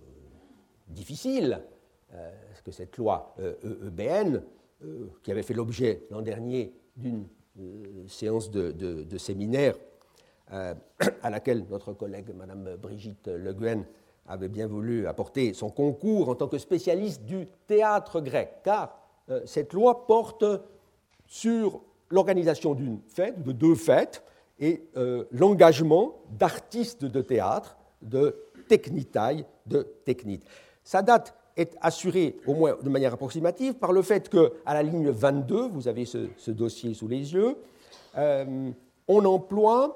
difficile, euh, parce que cette loi euh, eubéenne, euh, qui avait fait l'objet l'an dernier d'une euh, séance de, de, de séminaire, euh, à laquelle notre collègue Mme Brigitte Le Guen avait bien voulu apporter son concours en tant que spécialiste du théâtre grec, car euh, cette loi porte sur l'organisation d'une fête, de deux fêtes, et euh, l'engagement d'artistes de théâtre, de technitai, de technites. Sa date est assurée, au moins de manière approximative, par le fait qu'à la ligne vingt-deux, vous avez ce, ce dossier sous les yeux, euh, on emploie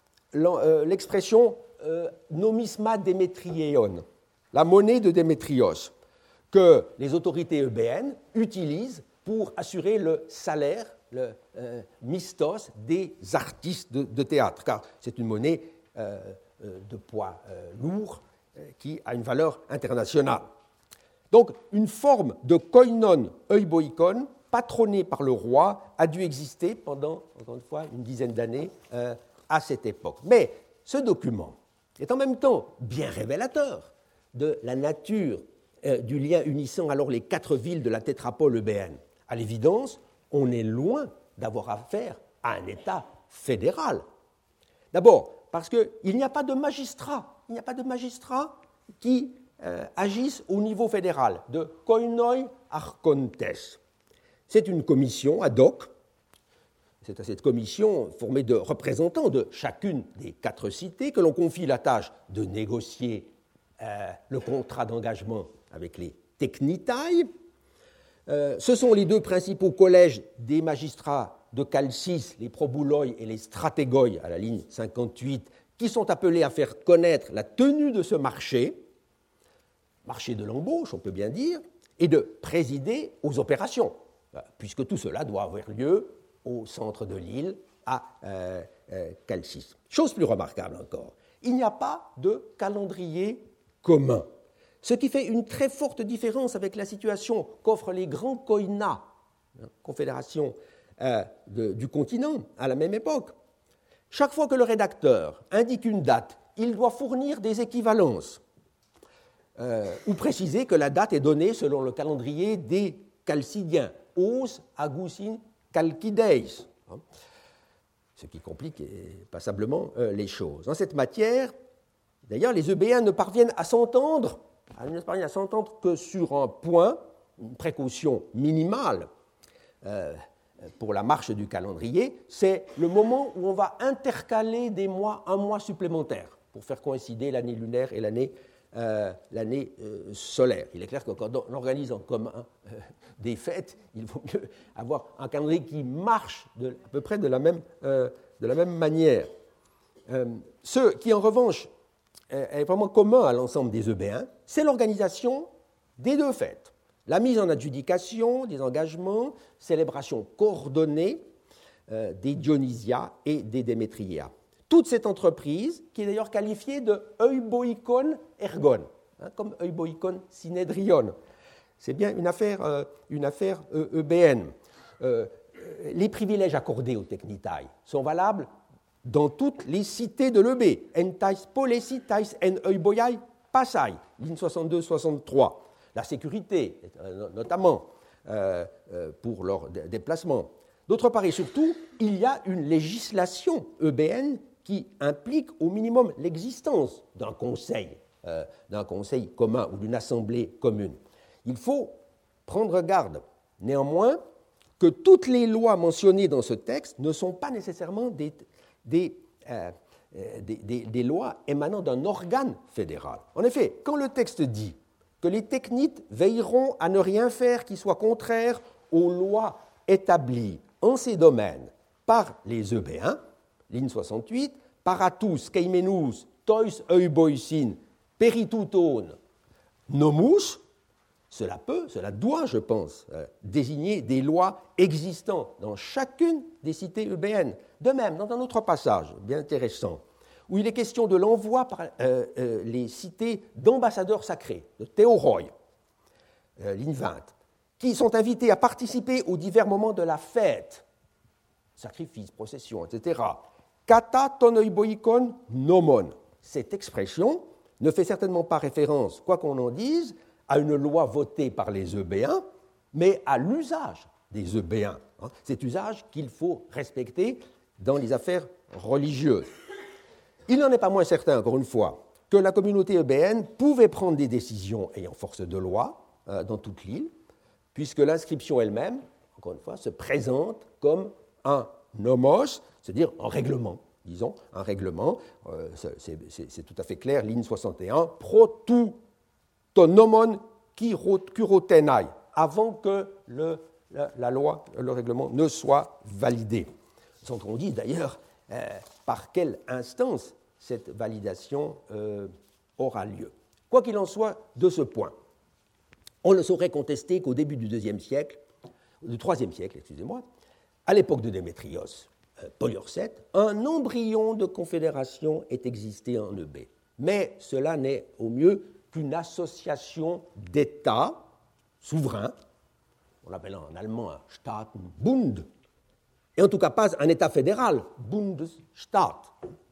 l'expression euh, nomisma Démétriéon, la monnaie de Démétrios, que les autorités eubéennes utilisent pour assurer le salaire, le euh, mistos des artistes de, de théâtre, car c'est une monnaie euh, euh, de poids euh, lourd euh, qui a une valeur internationale. Donc, une forme de koinon euboikon patronnée par le roi a dû exister pendant, encore une fois, une dizaine d'années euh, à cette époque. Mais ce document est en même temps bien révélateur de la nature euh, du lien unissant alors les quatre villes de la tétrapole eubéenne. À l'évidence, on est loin d'avoir affaire à un État fédéral. D'abord, parce qu'il n'y a pas de magistrat, il n'y a pas de magistrat qui euh, agissent au niveau fédéral, de koinoi archontes. C'est une commission ad hoc. C'est à cette commission formée de représentants de chacune des quatre cités que l'on confie la tâche de négocier euh, le contrat d'engagement avec les technitai. Euh, ce sont les deux principaux collèges des magistrats de Chalcis, les probouloi et les stratégoi, à la ligne cinquante-huit, qui sont appelés à faire connaître la tenue de ce marché, marché de l'embauche, on peut bien dire, et de présider aux opérations, puisque tout cela doit avoir lieu au centre de l'île, à euh, euh, Chalcis. Chose plus remarquable encore, il n'y a pas de calendrier commun, ce qui fait une très forte différence avec la situation qu'offrent les grands koinas, hein, confédérations euh, de, du continent, à la même époque. Chaque fois que le rédacteur indique une date, il doit fournir des équivalences, euh, ou préciser que la date est donnée selon le calendrier des Chalcidiens, os agoussin Chalcideis, hein, ce qui complique passablement euh, les choses. En cette matière, d'ailleurs, les Eubéens ne parviennent à s'entendre, ne parviennent à s'entendre que sur un point, une précaution minimale euh, pour la marche du calendrier, c'est le moment où on va intercaler des mois, un mois supplémentaire, pour faire coïncider l'année lunaire et l'année Euh, l'année euh, solaire. Il est clair que quand on organise en commun euh, des fêtes, il vaut mieux avoir un calendrier qui marche de, à peu près de la même, euh, de la même manière. Euh, ce qui, en revanche, est vraiment commun à l'ensemble des Eubéens, c'est l'organisation des deux fêtes. La mise en adjudication des engagements, célébration coordonnée euh, des Dionysia et des Démétriéa. Toute cette entreprise, qui est d'ailleurs qualifiée de euboikon ergon, hein, comme euboikon synédrion. C'est bien une affaire, euh, une affaire euh, eubéenne. Euh, les privilèges accordés aux technitai sont valables dans toutes les cités de l'Eubée. En tais polesi, tais en euboiai passai, ligne soixante-deux soixante-trois. La sécurité, notamment euh, euh, pour leur déplacement. D'autre part et surtout, il y a une législation eubéenne qui implique au minimum l'existence d'un conseil, euh, d'un conseil commun ou d'une assemblée commune. Il faut prendre garde, néanmoins, que toutes les lois mentionnées dans ce texte ne sont pas nécessairement des, des, euh, des, des, des lois émanant d'un organe fédéral. En effet, quand le texte dit que les technites veilleront à ne rien faire qui soit contraire aux lois établies en ces domaines par les Eubéens, ligne soixante-huit, paratus, keimenus, tois euboisin, peritouton, nomus, cela peut, cela doit, je pense, euh, désigner des lois existant dans chacune des cités eubéennes. De même, dans un autre passage bien intéressant, où il est question de l'envoi par euh, euh, les cités d'ambassadeurs sacrés, de théoroi, euh, ligne vingt, qui sont invités à participer aux divers moments de la fête, sacrifices, processions, et cetera. Kata ton euboikon nomon. Cette expression ne fait certainement pas référence, quoi qu'on en dise, à une loi votée par les Eubéens, mais à l'usage des Eubéens. Cet usage qu'il faut respecter dans les affaires religieuses. Il n'en est pas moins certain, encore une fois, que la communauté eubéenne pouvait prendre des décisions ayant force de loi euh, dans toute l'île, puisque l'inscription elle-même, encore une fois, se présente comme un nomos, c'est-à-dire un règlement, disons, un règlement, euh, c'est, c'est, c'est tout à fait clair, ligne soixante et un, pro tout ton nomon kurotenai, avant que le, la, la loi, le règlement ne soit validé. Sans qu'on dise d'ailleurs euh, par quelle instance cette validation euh, aura lieu. Quoi qu'il en soit de ce point, on ne saurait contester qu'au début du deuxième siècle, du troisième siècle, excusez-moi, à l'époque de Démétrios, euh, Poliorcète, un embryon de confédération est existé en Eubée. Mais cela n'est au mieux qu'une association d'États souverains, on l'appelle en allemand un Staatenbund, et en tout cas pas un État fédéral, Bundesstaat.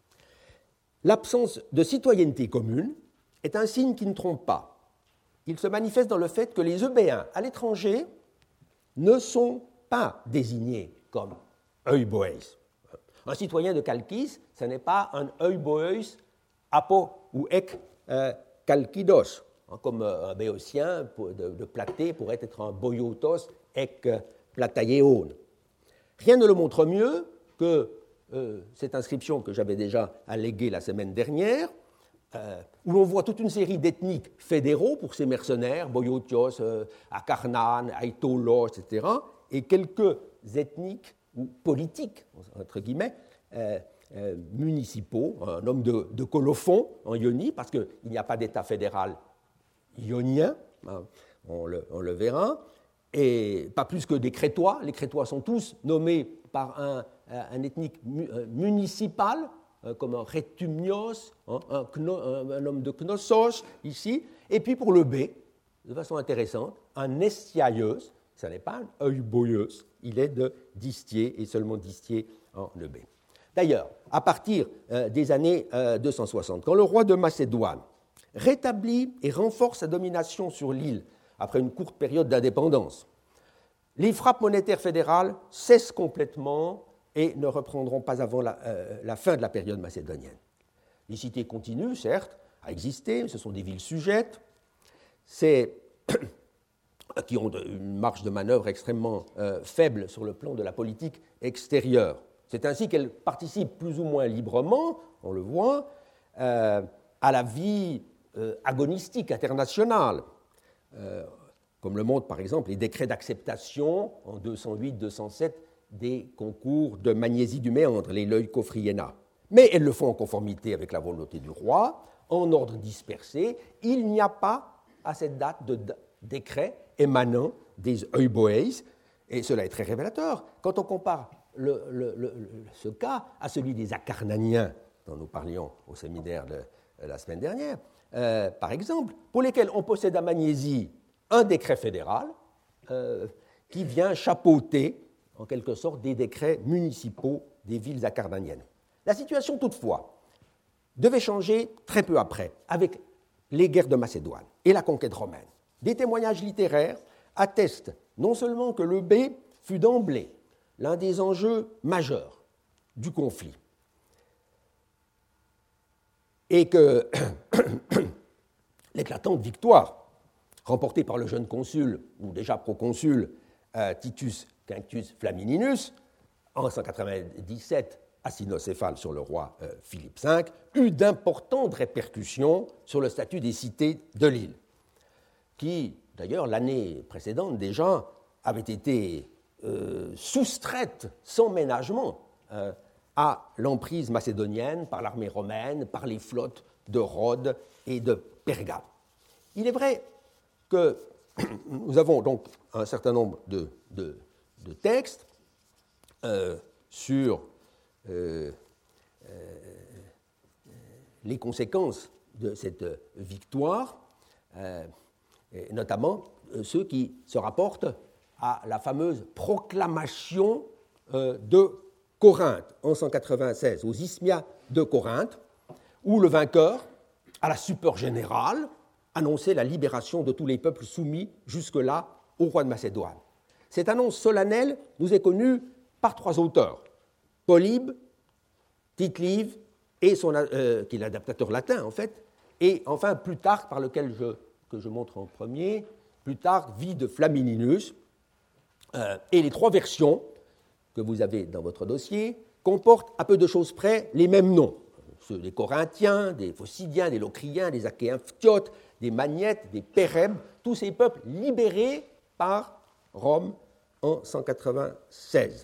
L'absence de citoyenneté commune est un signe qui ne trompe pas. Il se manifeste dans le fait que les Eubéens à l'étranger ne sont pas désignés comme euboeis. Un citoyen de Chalkis, ce n'est pas un euboeis apo ou ek euh, Chalkidos, hein, comme un béotien de, de Platé pourrait être un boiotos ek plataieon. Rien ne le montre mieux que euh, cette inscription que j'avais déjà alléguée la semaine dernière, euh, où l'on voit toute une série d'ethniques fédéraux pour ces mercenaires, boiotios, euh, Akarnan, Aitolos, et cetera, et quelques ethniques ou politiques, entre guillemets, euh, Euh, municipaux, un homme de, de Colophon en Ionie, parce qu'il n'y a pas d'État fédéral ionien, hein, on, le, on le verra, et pas plus que des Crétois. Les Crétois sont tous nommés par un, un ethnique mu, municipal, euh, comme un Rhétumnios, hein, un, un, un homme de Knossos, ici, et puis pour le B, de façon intéressante, un Estiaios, ce n'est pas un Euboios, il est de Distier, et seulement Distier en E B. D'ailleurs, à partir euh, des années euh, deux cent soixante, quand le roi de Macédoine rétablit et renforce sa domination sur l'île après une courte période d'indépendance, les frappes monétaires fédérales cessent complètement et ne reprendront pas avant la, euh, la fin de la période macédonienne. Les cités continuent, certes, à exister, ce sont des villes sujettes, c'est, qui ont une marge de manœuvre extrêmement euh, faible sur le plan de la politique extérieure. C'est ainsi qu'elles participent plus ou moins librement, on le voit, euh, à la vie euh, agonistique internationale, euh, comme le montrent par exemple les décrets d'acceptation en deux cent huit deux cent sept des concours de Magnésie du Méandre, les Leucophrieina. Mais elles le font en conformité avec la volonté du roi, en ordre dispersé. Il n'y a pas, à cette date, de d- décret émanant des Euboeis, et cela est très révélateur. Quand on compare le, le, le, ce cas à celui des Acarnaniens, dont nous parlions au séminaire de, de la semaine dernière, euh, par exemple, pour lesquels on possède à Magnésie un décret fédéral euh, qui vient chapeauter, en quelque sorte, des décrets municipaux des villes acarnaniennes. La situation, toutefois, devait changer très peu après, avec les guerres de Macédoine et la conquête romaine. Des témoignages littéraires attestent non seulement que le B fut d'emblée l'un des enjeux majeurs du conflit, et que l'éclatante victoire remportée par le jeune consul, ou déjà proconsul, euh, Titus Quinctius Flamininus, en cent quatre-vingt-dix-sept, à Cynocéphale sur le roi euh, Philippe cinq, eut d'importantes répercussions sur le statut des cités de l'île, qui, d'ailleurs, l'année précédente déjà, avait été euh, soustraite sans ménagement euh, à l'emprise macédonienne par l'armée romaine, par les flottes de Rhodes et de Pergame. Il est vrai que nous avons donc un certain nombre de, de, de textes euh, sur euh, euh, les conséquences de cette victoire, euh, et notamment euh, ceux qui se rapportent à la fameuse proclamation euh, de Corinthe en cent quatre-vingt-seize, aux Isthmias de Corinthe, où le vainqueur, à la stupeur générale, annonçait la libération de tous les peuples soumis jusque-là au roi de Macédoine. Cette annonce solennelle nous est connue par trois auteurs, Polybe, Tite-Live, et son, euh, qui est l'adaptateur latin en fait, et enfin Plutarque, par lequel je, que je montre en premier, Plutarque, Vie de Flamininus, euh, et les trois versions que vous avez dans votre dossier comportent à peu de choses près les mêmes noms, ceux des Corinthiens, des Phocidiens, des Locriens, des Achéens Phtiotes, des Magnetes, des Pérèbes, tous ces peuples libérés par Rome en cent quatre-vingt-seize.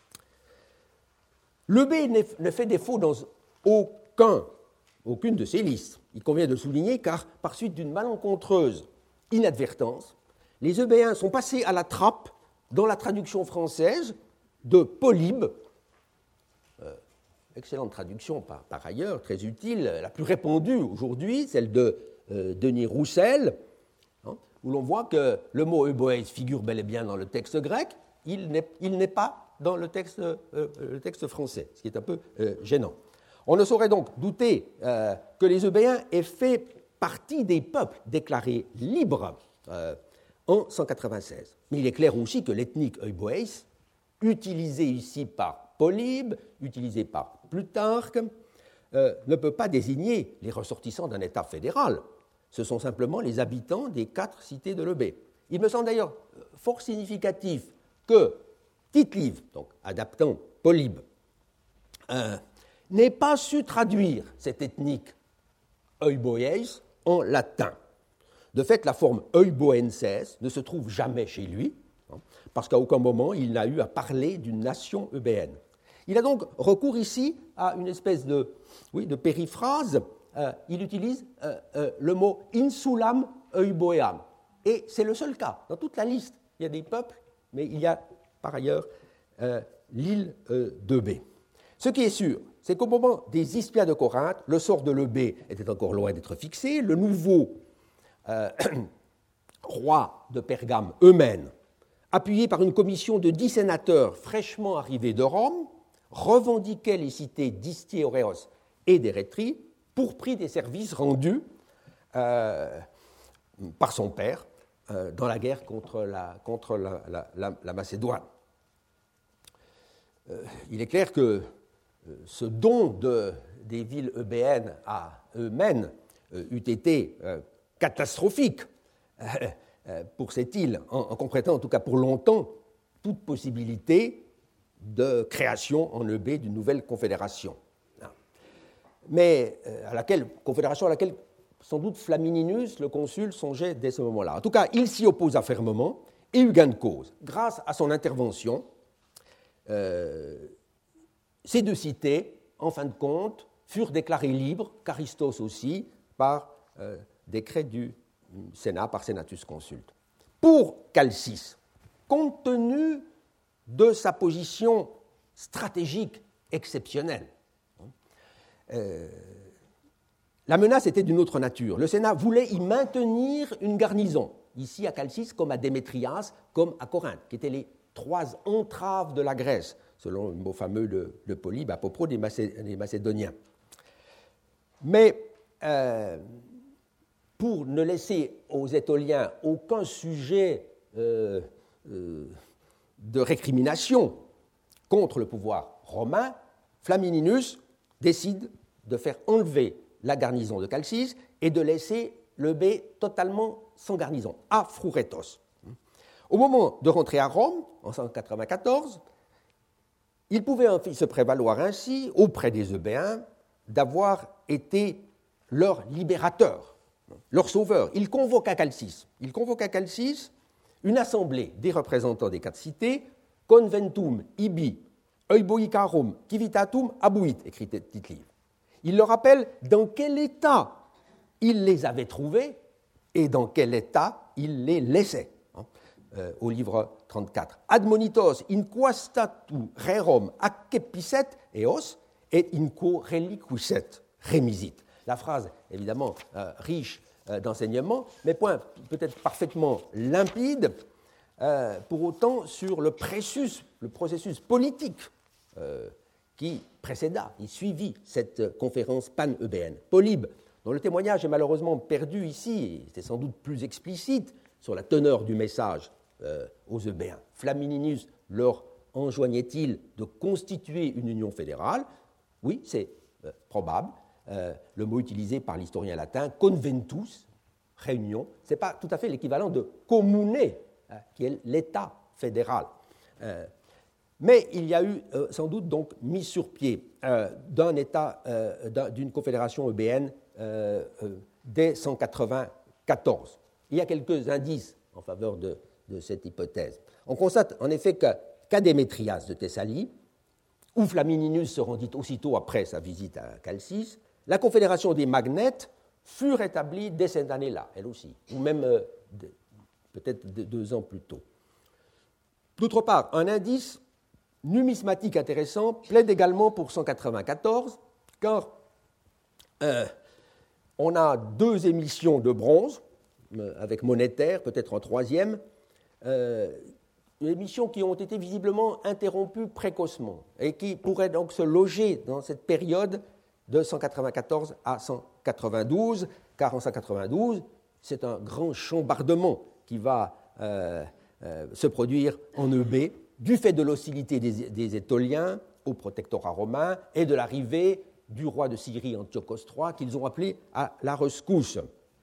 Le B ne fait défaut dans aucun, aucune de ces listes. Il convient de souligner car, par suite d'une malencontreuse inadvertance, les Eubéens sont passés à la trappe dans la traduction française de Polybe, euh, excellente traduction par, par ailleurs, très utile, la plus répandue aujourd'hui, celle de euh, Denis Roussel, hein, où l'on voit que le mot euboès figure bel et bien dans le texte grec, il n'est, il n'est pas dans le texte, euh, le texte français, ce qui est un peu euh, gênant. On ne saurait donc douter euh, que les Eubéens aient fait partie des peuples déclarés libres euh, en cent quatre-vingt-seize. Mais il est clair aussi que l'ethnique euboès, utilisée ici par Polybe, utilisée par Plutarque, euh, ne peut pas désigner les ressortissants d'un État fédéral. Ce sont simplement les habitants des quatre cités de l'Eubée. Il me semble d'ailleurs fort significatif que Tite-Live, donc adaptant Polybe, euh, n'ait pas su traduire cette ethnique euboès en latin. De fait, la forme euboenses ne se trouve jamais chez lui, hein, parce qu'à aucun moment il n'a eu à parler d'une nation eubéenne. Il a donc recours ici à une espèce de, oui, de périphrase. Euh, il utilise euh, euh, le mot insulam euboeam. Et c'est le seul cas. Dans toute la liste, il y a des peuples, mais il y a par ailleurs euh, l'île euh, d'Eubée. Ce qui est sûr, c'est qu'au moment des Isthmias de Corinthe, le sort de l'Eubée était encore loin d'être fixé. Le nouveau euh, roi de Pergame, Eumène, appuyé par une commission de dix sénateurs fraîchement arrivés de Rome, revendiquait les cités d'Istiéoréos et d'Érétrie pour prix des services rendus euh, par son père euh, dans la guerre contre la, contre la, la, la, la Macédoine. Euh, il est clair que euh, ce don de, des villes eubéennes à Eumène euh, eût été euh, catastrophique euh, euh, pour cette île, en, en complétant en tout cas pour longtemps toute possibilité de création en Eubée d'une nouvelle confédération. Mais à laquelle, confédération à laquelle sans doute Flamininus, le consul, songeait dès ce moment-là. En tout cas, il s'y opposa fermement et eut gain de cause. Grâce à son intervention, euh, ces deux cités, en fin de compte, furent déclarées libres, Charistos aussi, par euh, décret du Sénat, par Senatus Consulte. Pour Chalcis, compte tenu de sa position stratégique exceptionnelle. Euh, la menace était d'une autre nature. Le Sénat voulait y maintenir une garnison, ici à Chalcis comme à Démétrias, comme à Corinthe, qui étaient les trois entraves de la Grèce, selon le mot fameux de, de Polybe à propos des, Macé, des Macédoniens. Mais euh, pour ne laisser aux Étoliens aucun sujet euh, euh, de récrimination contre le pouvoir romain, Flamininus décide de faire enlever la garnison de Chalcis et de laisser le B totalement sans garnison, à Frouretos. Au moment de rentrer à Rome, en cent quatre-vingt-quatorze, il pouvait se prévaloir ainsi, auprès des Eubéens, d'avoir été leur libérateur, leur sauveur. Il convoque à Chalcis, il convoque à Chalcis une assemblée des représentants des quatre cités, conventum ibi euboicarum civitatum abuit, écrit Tite-Live. Il leur rappelle dans quel état il les avait trouvés et dans quel état il les laissait. Euh, au livre trente-quatre. Admonitos in qua statu rerum accepisset eos et in quo reliquisset remisit. La phrase, évidemment, euh, riche euh, d'enseignements, mais point peut-être parfaitement limpide, euh, pour autant sur le processus, le processus politique euh, qui précéda, qui suivit cette conférence pan-eubéenne. Polybe, dont le témoignage est malheureusement perdu ici, et c'est sans doute plus explicite sur la teneur du message euh, aux Eubéens. Flamininus leur enjoignait-il de constituer une union fédérale? Oui, c'est euh, probable. Euh, le mot utilisé par l'historien latin, conventus, réunion, ce n'est pas tout à fait l'équivalent de commune, hein, qui est l'État fédéral. Euh, Mais il y a eu euh, sans doute donc mise sur pied euh, d'un État, euh, d'un, d'une confédération eubéenne euh, euh, dès cent quatre-vingt-quatorze. Il y a quelques indices en faveur de, de cette hypothèse. On constate en effet que, qu'à Démétrias de Thessalie, où Flamininus se rendit aussitôt après sa visite à Chalcis, la confédération des Magnètes fut rétablie dès cette année-là, elle aussi, ou même euh, de, peut-être de, deux ans plus tôt. D'autre part, un indice numismatique intéressant plaide également pour cent quatre-vingt-quatorze, car euh, on a deux émissions de bronze, euh, avec monétaire, peut-être en troisième, euh, émissions qui ont été visiblement interrompues précocement et qui pourraient donc se loger dans cette période de cent quatre-vingt-quatorze à cent quatre-vingt-douze, car en cent quatre-vingt-douze, c'est un grand chambardement qui va euh, euh, se produire en Eubée, du fait de l'hostilité des, des Étoliens au protectorat romain et de l'arrivée du roi de Syrie Antiochos trois, qu'ils ont appelé à la rescousse.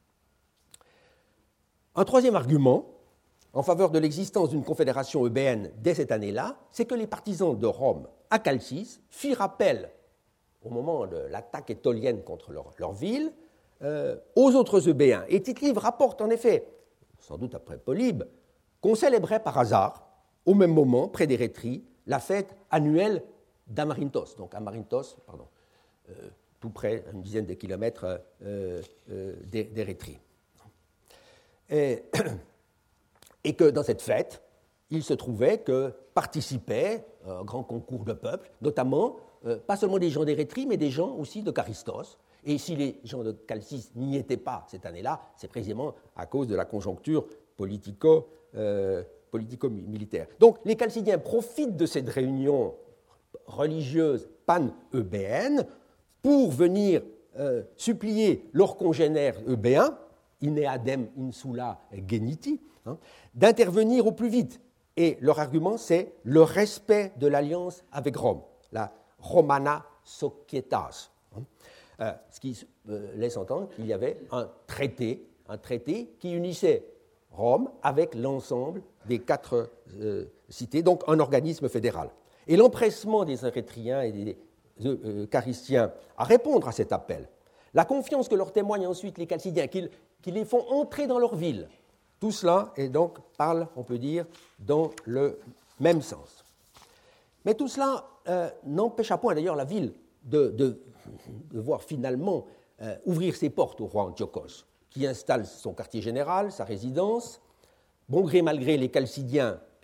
Un troisième argument en faveur de l'existence d'une confédération eubéenne dès cette année-là, c'est que les partisans de Rome à Chalcis firent appel, au moment de l'attaque étolienne contre leur, leur ville, euh, aux autres eubéens. Et Tite-Live rapporte en effet, sans doute après Polybe, qu'on célébrait par hasard, au même moment, près d'Érétrie, la fête annuelle d'Amarinthos, donc Amarinthos, pardon, euh, tout près, à une dizaine de kilomètres euh, euh, d'Érétrie. Et, et que dans cette fête, il se trouvait que participaient à un grand concours de peuples, notamment, euh, pas seulement des gens d'Érétrie, mais des gens aussi de Charistos. Et si les gens de Chalcis n'y étaient pas cette année-là, c'est précisément à cause de la conjoncture politico euh, politico-militaire. Donc les Chalcidiens profitent de cette réunion religieuse pan-eubéenne pour venir euh, supplier leurs congénères eubéens, in eadem insula geniti, hein, d'intervenir au plus vite. Et leur argument, c'est le respect de l'alliance avec Rome, la Romana Societas, hein, euh, ce qui euh, laisse entendre qu'il y avait un traité, un traité qui unissait Rome avec l'ensemble des quatre euh, cités, donc un organisme fédéral. Et l'empressement des Érythréens et des euh, Charistiens à répondre à cet appel, la confiance que leur témoignent ensuite les Chalcidiens, qu'ils, qu'ils les font entrer dans leur ville, tout cela est donc, parle, on peut dire, dans le même sens. Mais tout cela euh, n'empêcha point d'ailleurs la ville de, de, de voir finalement euh, ouvrir ses portes au roi Antiochos, qui installe son quartier général, sa résidence. Bon gré mal gré, les Chalcidiens,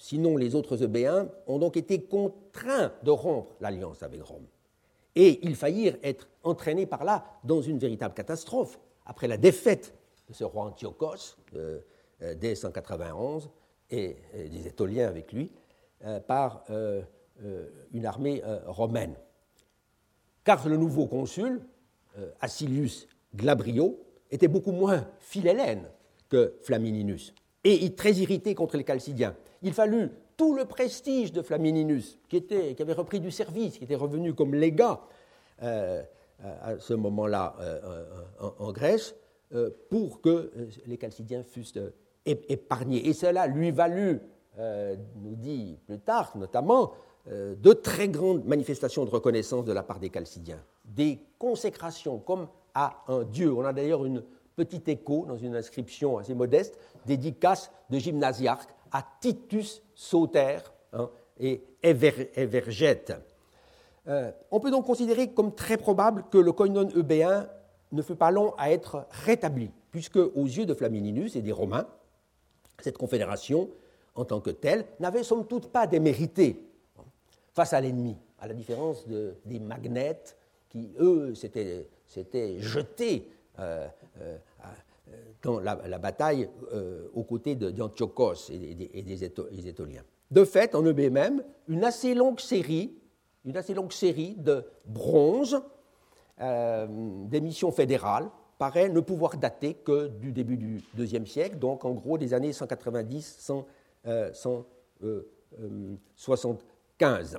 sinon les autres Eubéens, ont donc été contraints de rompre l'alliance avec Rome. Et ils faillirent être entraînés par là dans une véritable catastrophe. Après la défaite de ce roi Antiochos, euh, euh, dès cent quatre-vingt-onze, et, et des Étoliens avec lui, euh, par euh, euh, une armée euh, romaine. Car le nouveau consul, euh, Acilius Glabrio, était beaucoup moins philhellène que Flamininus, et très irrité contre les Chalcidiens. Il fallut tout le prestige de Flamininus, qui, était, qui avait repris du service, qui était revenu comme légat euh, à ce moment-là euh, en, en Grèce, euh, pour que les Chalcidiens fussent euh, épargnés. Et cela lui valut, euh, nous dit Plutarque notamment, euh, de très grandes manifestations de reconnaissance de la part des Chalcidiens, des consécrations comme à un dieu. On a d'ailleurs une petit écho dans une inscription assez modeste, dédicace de Gymnasiarque à Titus Sauter hein, et Evergète. Euh, on peut donc considérer comme très probable que le koinon eubéen ne fut pas long à être rétabli, puisque aux yeux de Flamininus et des Romains, cette confédération, en tant que telle, n'avait somme toute pas démérité face à l'ennemi, à la différence de, des magnètes qui, eux, s'étaient, s'étaient jetés euh, euh, dans la, la bataille euh, aux côtés de, d'Antiochos et des, et des Étoliens. De fait, en Eubée même, une assez longue série, une assez longue série de bronzes, euh, des missions fédérales, paraît ne pouvoir dater que du début du deuxième siècle, donc en gros des années cent quatre-vingt-dix à cent soixante-quinze.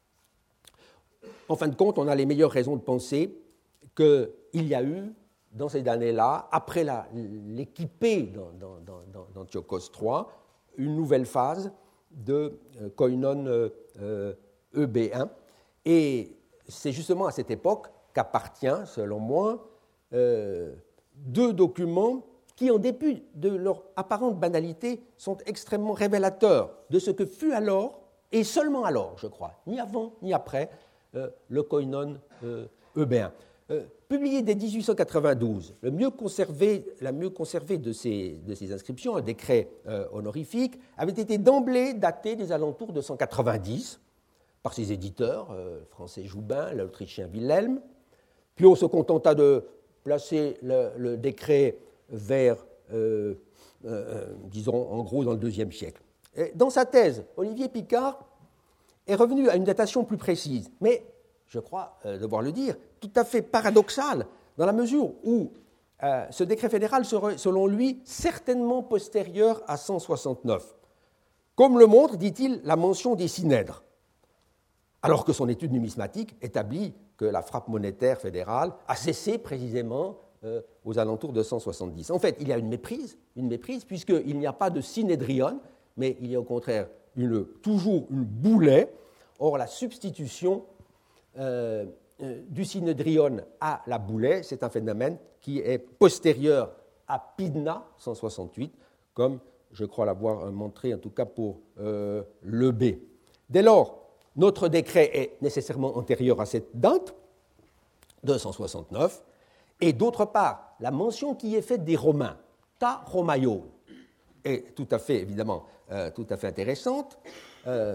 En fin de compte, on a les meilleures raisons de penser qu'il y a eu, dans ces années-là, après la, l'équipée d'Antiochos trois, une nouvelle phase de euh, koinon euh, euh, eubéen. Et c'est justement à cette époque qu'appartient, selon moi, euh, deux documents qui, en dépit de leur apparente banalité, sont extrêmement révélateurs de ce que fut alors, et seulement alors, je crois, ni avant ni après, euh, le koinon euh, eubéen. Euh, publié dès dix-huit cent quatre-vingt-douze, le mieux conservé, la mieux conservée de ces, de ces inscriptions, un décret euh, honorifique, avait été d'emblée daté des alentours de cent quatre-vingt-dix par ses éditeurs, euh, le français Joubin, l'autrichien Wilhelm. Puis on se contenta de placer le, le décret vers, euh, euh, disons, en gros, dans le deuxième siècle. Et dans sa thèse, Olivier Picard est revenu à une datation plus précise, mais, je crois euh, devoir le dire, tout à fait paradoxale, dans la mesure où euh, ce décret fédéral serait, selon lui, certainement postérieur à cent soixante-neuf, comme le montre, dit-il, la mention des synèdres, alors que son étude numismatique établit que la frappe monétaire fédérale a cessé précisément euh, aux alentours de cent soixante-dix. En fait, il y a une méprise, une méprise puisqu'il n'y a pas de synédrion, mais il y a au contraire une, toujours une boulet. Or, la substitution euh, euh, du synédrion à la boulet, c'est un phénomène qui est postérieur à Pydna, cent soixante-huit, comme je crois l'avoir montré, en tout cas pour euh, le B. Dès lors, notre décret est nécessairement antérieur à cette date, de cent soixante-neuf, et d'autre part, la mention qui est faite des Romains, ta Romaio, est tout à fait, évidemment, euh, tout à fait intéressante. Euh,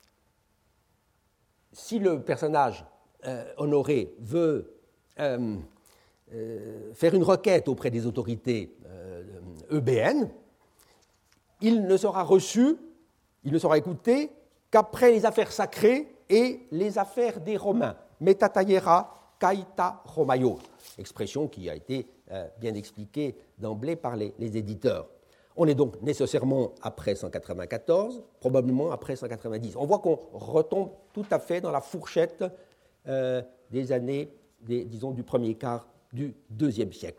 si le personnage euh, honoré veut euh, euh, faire une requête auprès des autorités euh, eubéennes, il ne sera reçu, il ne sera écouté qu'après les affaires sacrées et les affaires des Romains. Metataiera kaita Romaio, expression qui a été euh, bien expliquée d'emblée par les, les éditeurs. On est donc nécessairement après cent quatre-vingt-quatorze, probablement après cent quatre-vingt-dix. On voit qu'on retombe tout à fait dans la fourchette euh, des années, des, disons, du premier quart du deuxième siècle.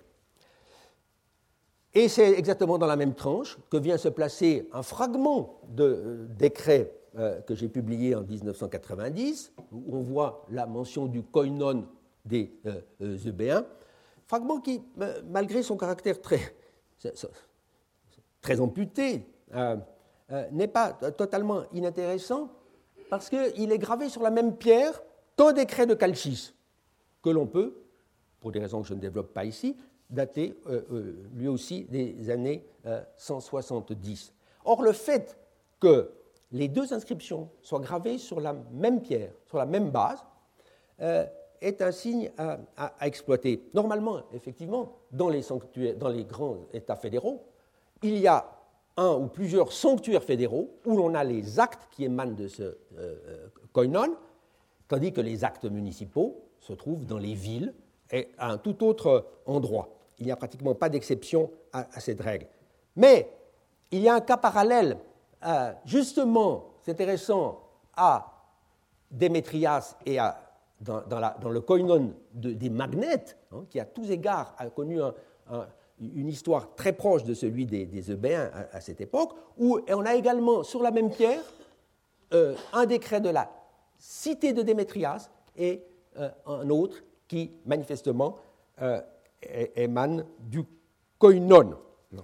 Et c'est exactement dans la même tranche que vient se placer un fragment de euh, décret euh, que j'ai publié en dix-neuf cent quatre-vingt-dix, où on voit la mention du koinon des euh, euh, Eubéens, fragment qui, euh, malgré son caractère très, très amputé, euh, euh, n'est pas totalement inintéressant parce qu'il est gravé sur la même pierre qu'un décret de Chalcis, que l'on peut, pour des raisons que je ne développe pas ici, daté euh, euh, lui aussi des années euh, cent soixante-dix. Or, le fait que les deux inscriptions soient gravées sur la même pierre, sur la même base, euh, est un signe à, à, à exploiter. Normalement, effectivement, dans les, sanctuaires, dans les grands États fédéraux, il y a un ou plusieurs sanctuaires fédéraux où l'on a les actes qui émanent de ce euh, koinon, tandis que les actes municipaux se trouvent dans les villes et à un tout autre endroit. Il n'y a pratiquement pas d'exception à, à cette règle. Mais il y a un cas parallèle, euh, justement, c'est intéressant, à Démétrias et à, dans, dans, la, dans le koinon de, des magnètes, hein, qui à tous égards a connu un, un, une histoire très proche de celui des, des Eubéens à, à cette époque, où on a également sur la même pierre euh, un décret de la cité de Démétrias et euh, un autre qui, manifestement, euh, émane du koinon.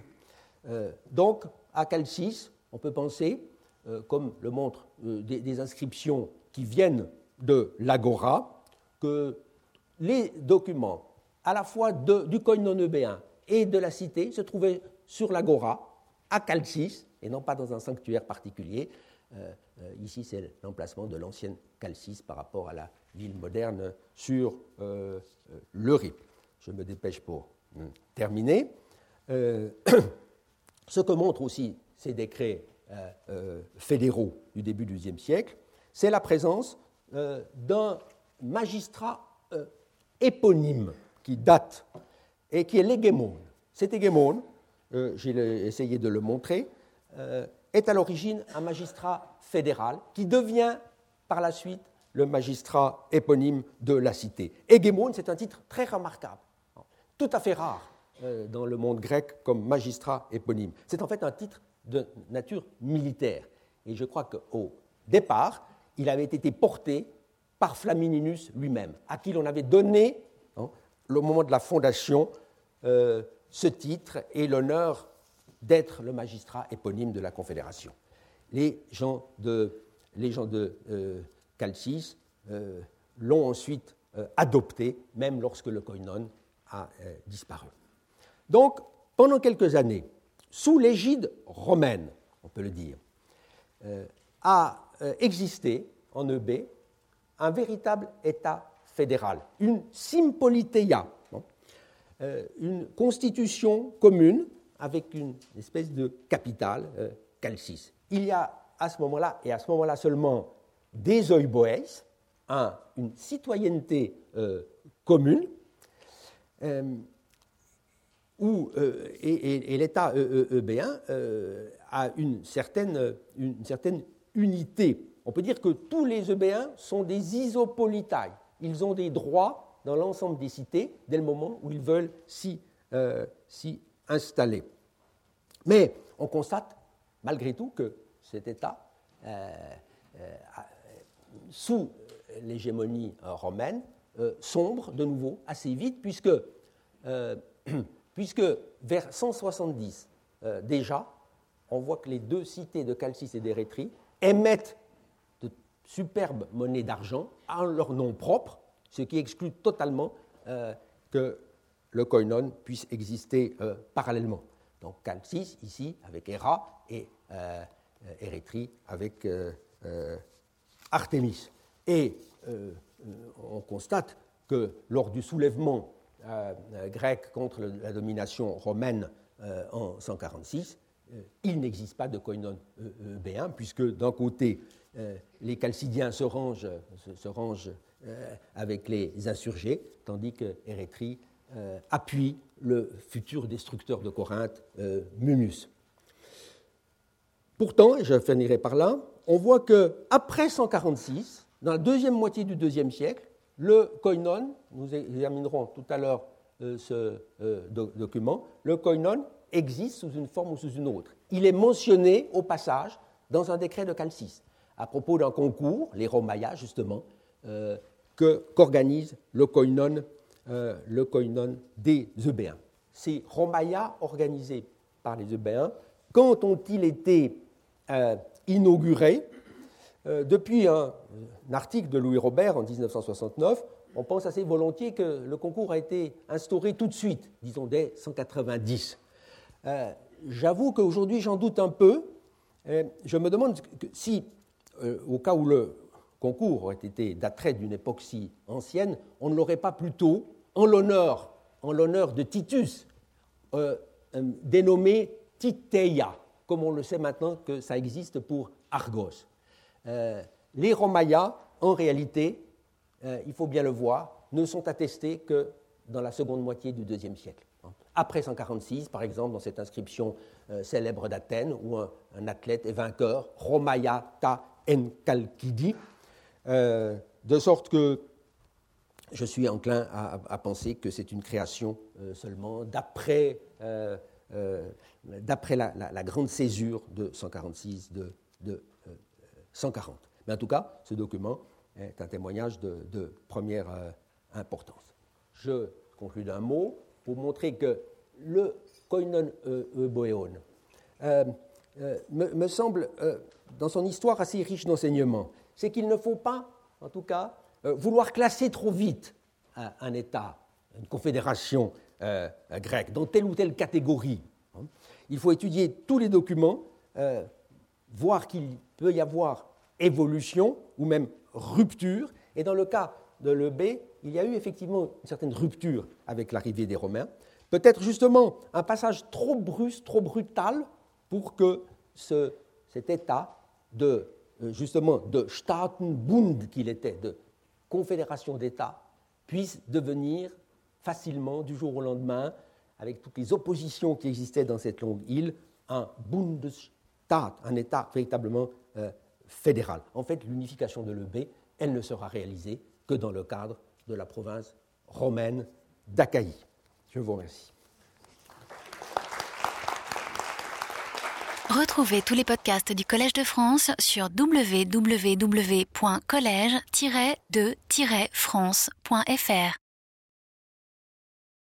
Euh, donc, à Chalcis, on peut penser, euh, comme le montrent euh, des, des inscriptions qui viennent de l'Agora, que les documents, à la fois de, du koinon eubéen et de la cité, se trouvaient sur l'Agora, à Chalcis, et non pas dans un sanctuaire particulier. Euh, euh, ici, c'est l'emplacement de l'ancienne Chalcis par rapport à la ville moderne sur euh, euh, l'Euripe. Je me dépêche pour euh, terminer. Euh, ce que montrent aussi ces décrets euh, euh, fédéraux du début du deuxième siècle, c'est la présence euh, d'un magistrat euh, éponyme qui date et qui est l'hégémone. Cet hégémone, euh, j'ai essayé de le montrer, euh, est à l'origine un magistrat fédéral qui devient par la suite le magistrat éponyme de la cité. Hégémone, c'est un titre très remarquable, tout à fait rare euh, dans le monde grec comme magistrat éponyme. C'est en fait un titre de nature militaire. Et je crois qu'au départ, il avait été porté par Flamininus lui-même, à qui l'on avait donné, hein, au moment de la fondation, euh, ce titre et l'honneur d'être le magistrat éponyme de la Confédération. Les gens de, les gens de euh, Chalcis euh, l'ont ensuite euh, adopté, même lorsque le koinon a euh, disparu. Donc, pendant quelques années, sous l'égide romaine, on peut le dire, euh, a euh, existé en Eubée un véritable État fédéral, une sympoliteia, non euh, une constitution commune avec une espèce de capitale, euh, Chalcis. Il y a à ce moment-là, et à ce moment-là seulement, des oiboes, un, une citoyenneté euh, commune, euh, où, euh, et, et, et l'État eubéen euh, a une certaine, une certaine unité. On peut dire que tous les eubéens sont des isopolitai. Ils ont des droits dans l'ensemble des cités dès le moment où ils veulent s'y, euh, s'y installer. Mais on constate malgré tout que cet État, euh, euh, sous l'hégémonie romaine, euh, sombre de nouveau assez vite, puisque, euh, puisque vers cent soixante-dix euh, déjà, on voit que les deux cités de Chalcis et d'Érétrie émettent de superbes monnaies d'argent en leur nom propre, ce qui exclut totalement euh, que le koinon puisse exister euh, parallèlement. Donc Chalcis, ici, avec Héra, et euh, Érétrie, avec euh, euh, Artémis. Et euh, on constate que lors du soulèvement euh, grec contre le, la domination romaine euh, en cent quarante-six, euh, il n'existe pas de koinon eubéen, puisque d'un côté, euh, les Chalcidiens se rangent, se, se rangent euh, avec les insurgés, tandis que Érétrie euh, appuie le futur destructeur de Corinthe, euh, Mummus. Pourtant, et je finirai par là, on voit qu'après cent quarante-six, dans la deuxième moitié du deuxième siècle, le koinon, nous examinerons tout à l'heure euh, ce euh, do- document, le koinon existe sous une forme ou sous une autre. Il est mentionné au passage dans un décret de Chalcis, à propos d'un concours, les Romaïa justement, euh, que, qu'organise le koinon, euh, le koinon des Eubéens. Ces Romaïa organisés par les Eubéens, quand ont-ils été euh, inaugurés? Euh, depuis un, un article de Louis Robert en dix-neuf cent soixante-neuf, on pense assez volontiers que le concours a été instauré tout de suite, disons dès cent quatre-vingt-dix. Euh, j'avoue qu'aujourd'hui j'en doute un peu, Euh, je me demande que si, euh, au cas où le concours aurait été daterait d'une époque si ancienne, on ne l'aurait pas plutôt, en l'honneur, en l'honneur de Titus, euh, euh, dénommé Titeia, comme on le sait maintenant que ça existe pour Argos. Euh, les Romaïas, en réalité, euh, il faut bien le voir, ne sont attestés que dans la seconde moitié du deuxième siècle. Après cent quarante-six, par exemple, dans cette inscription euh, célèbre d'Athènes, où un, un athlète est vainqueur, Romaia ta Enkalkidi, euh, de sorte que je suis enclin à, à penser que c'est une création euh, seulement d'après, euh, euh, d'après la, la, la grande césure de cent quarante-six, de, de euh, cent quarante. Mais en tout cas, ce document est un témoignage de, de première euh, importance. Je conclus d'un mot pour montrer que le koinon euboéon euh, euh, me, me semble, euh, dans son histoire, assez riche d'enseignements. C'est qu'il ne faut pas, en tout cas, euh, vouloir classer trop vite un, un État, une confédération euh, grecque, dans telle ou telle catégorie. Il faut étudier tous les documents, euh, voir qu'il peut y avoir évolution ou même rupture, et dans le cas de l'E B, il y a eu effectivement une certaine rupture avec l'arrivée des Romains, peut-être justement un passage trop brusque, trop brutal pour que ce, cet état de, justement, de Staatenbund qu'il était, de confédération d'États, puisse devenir facilement, du jour au lendemain, avec toutes les oppositions qui existaient dans cette longue île, un Bundesstaat, un État véritablement euh, fédéral. En fait, l'unification de l'E B, elle ne sera réalisée que dans le cadre de la province romaine d'Achaïe. Je vous remercie. Retrouvez tous les podcasts du Collège de France sur w w w point collège tiret de tiret france point f r.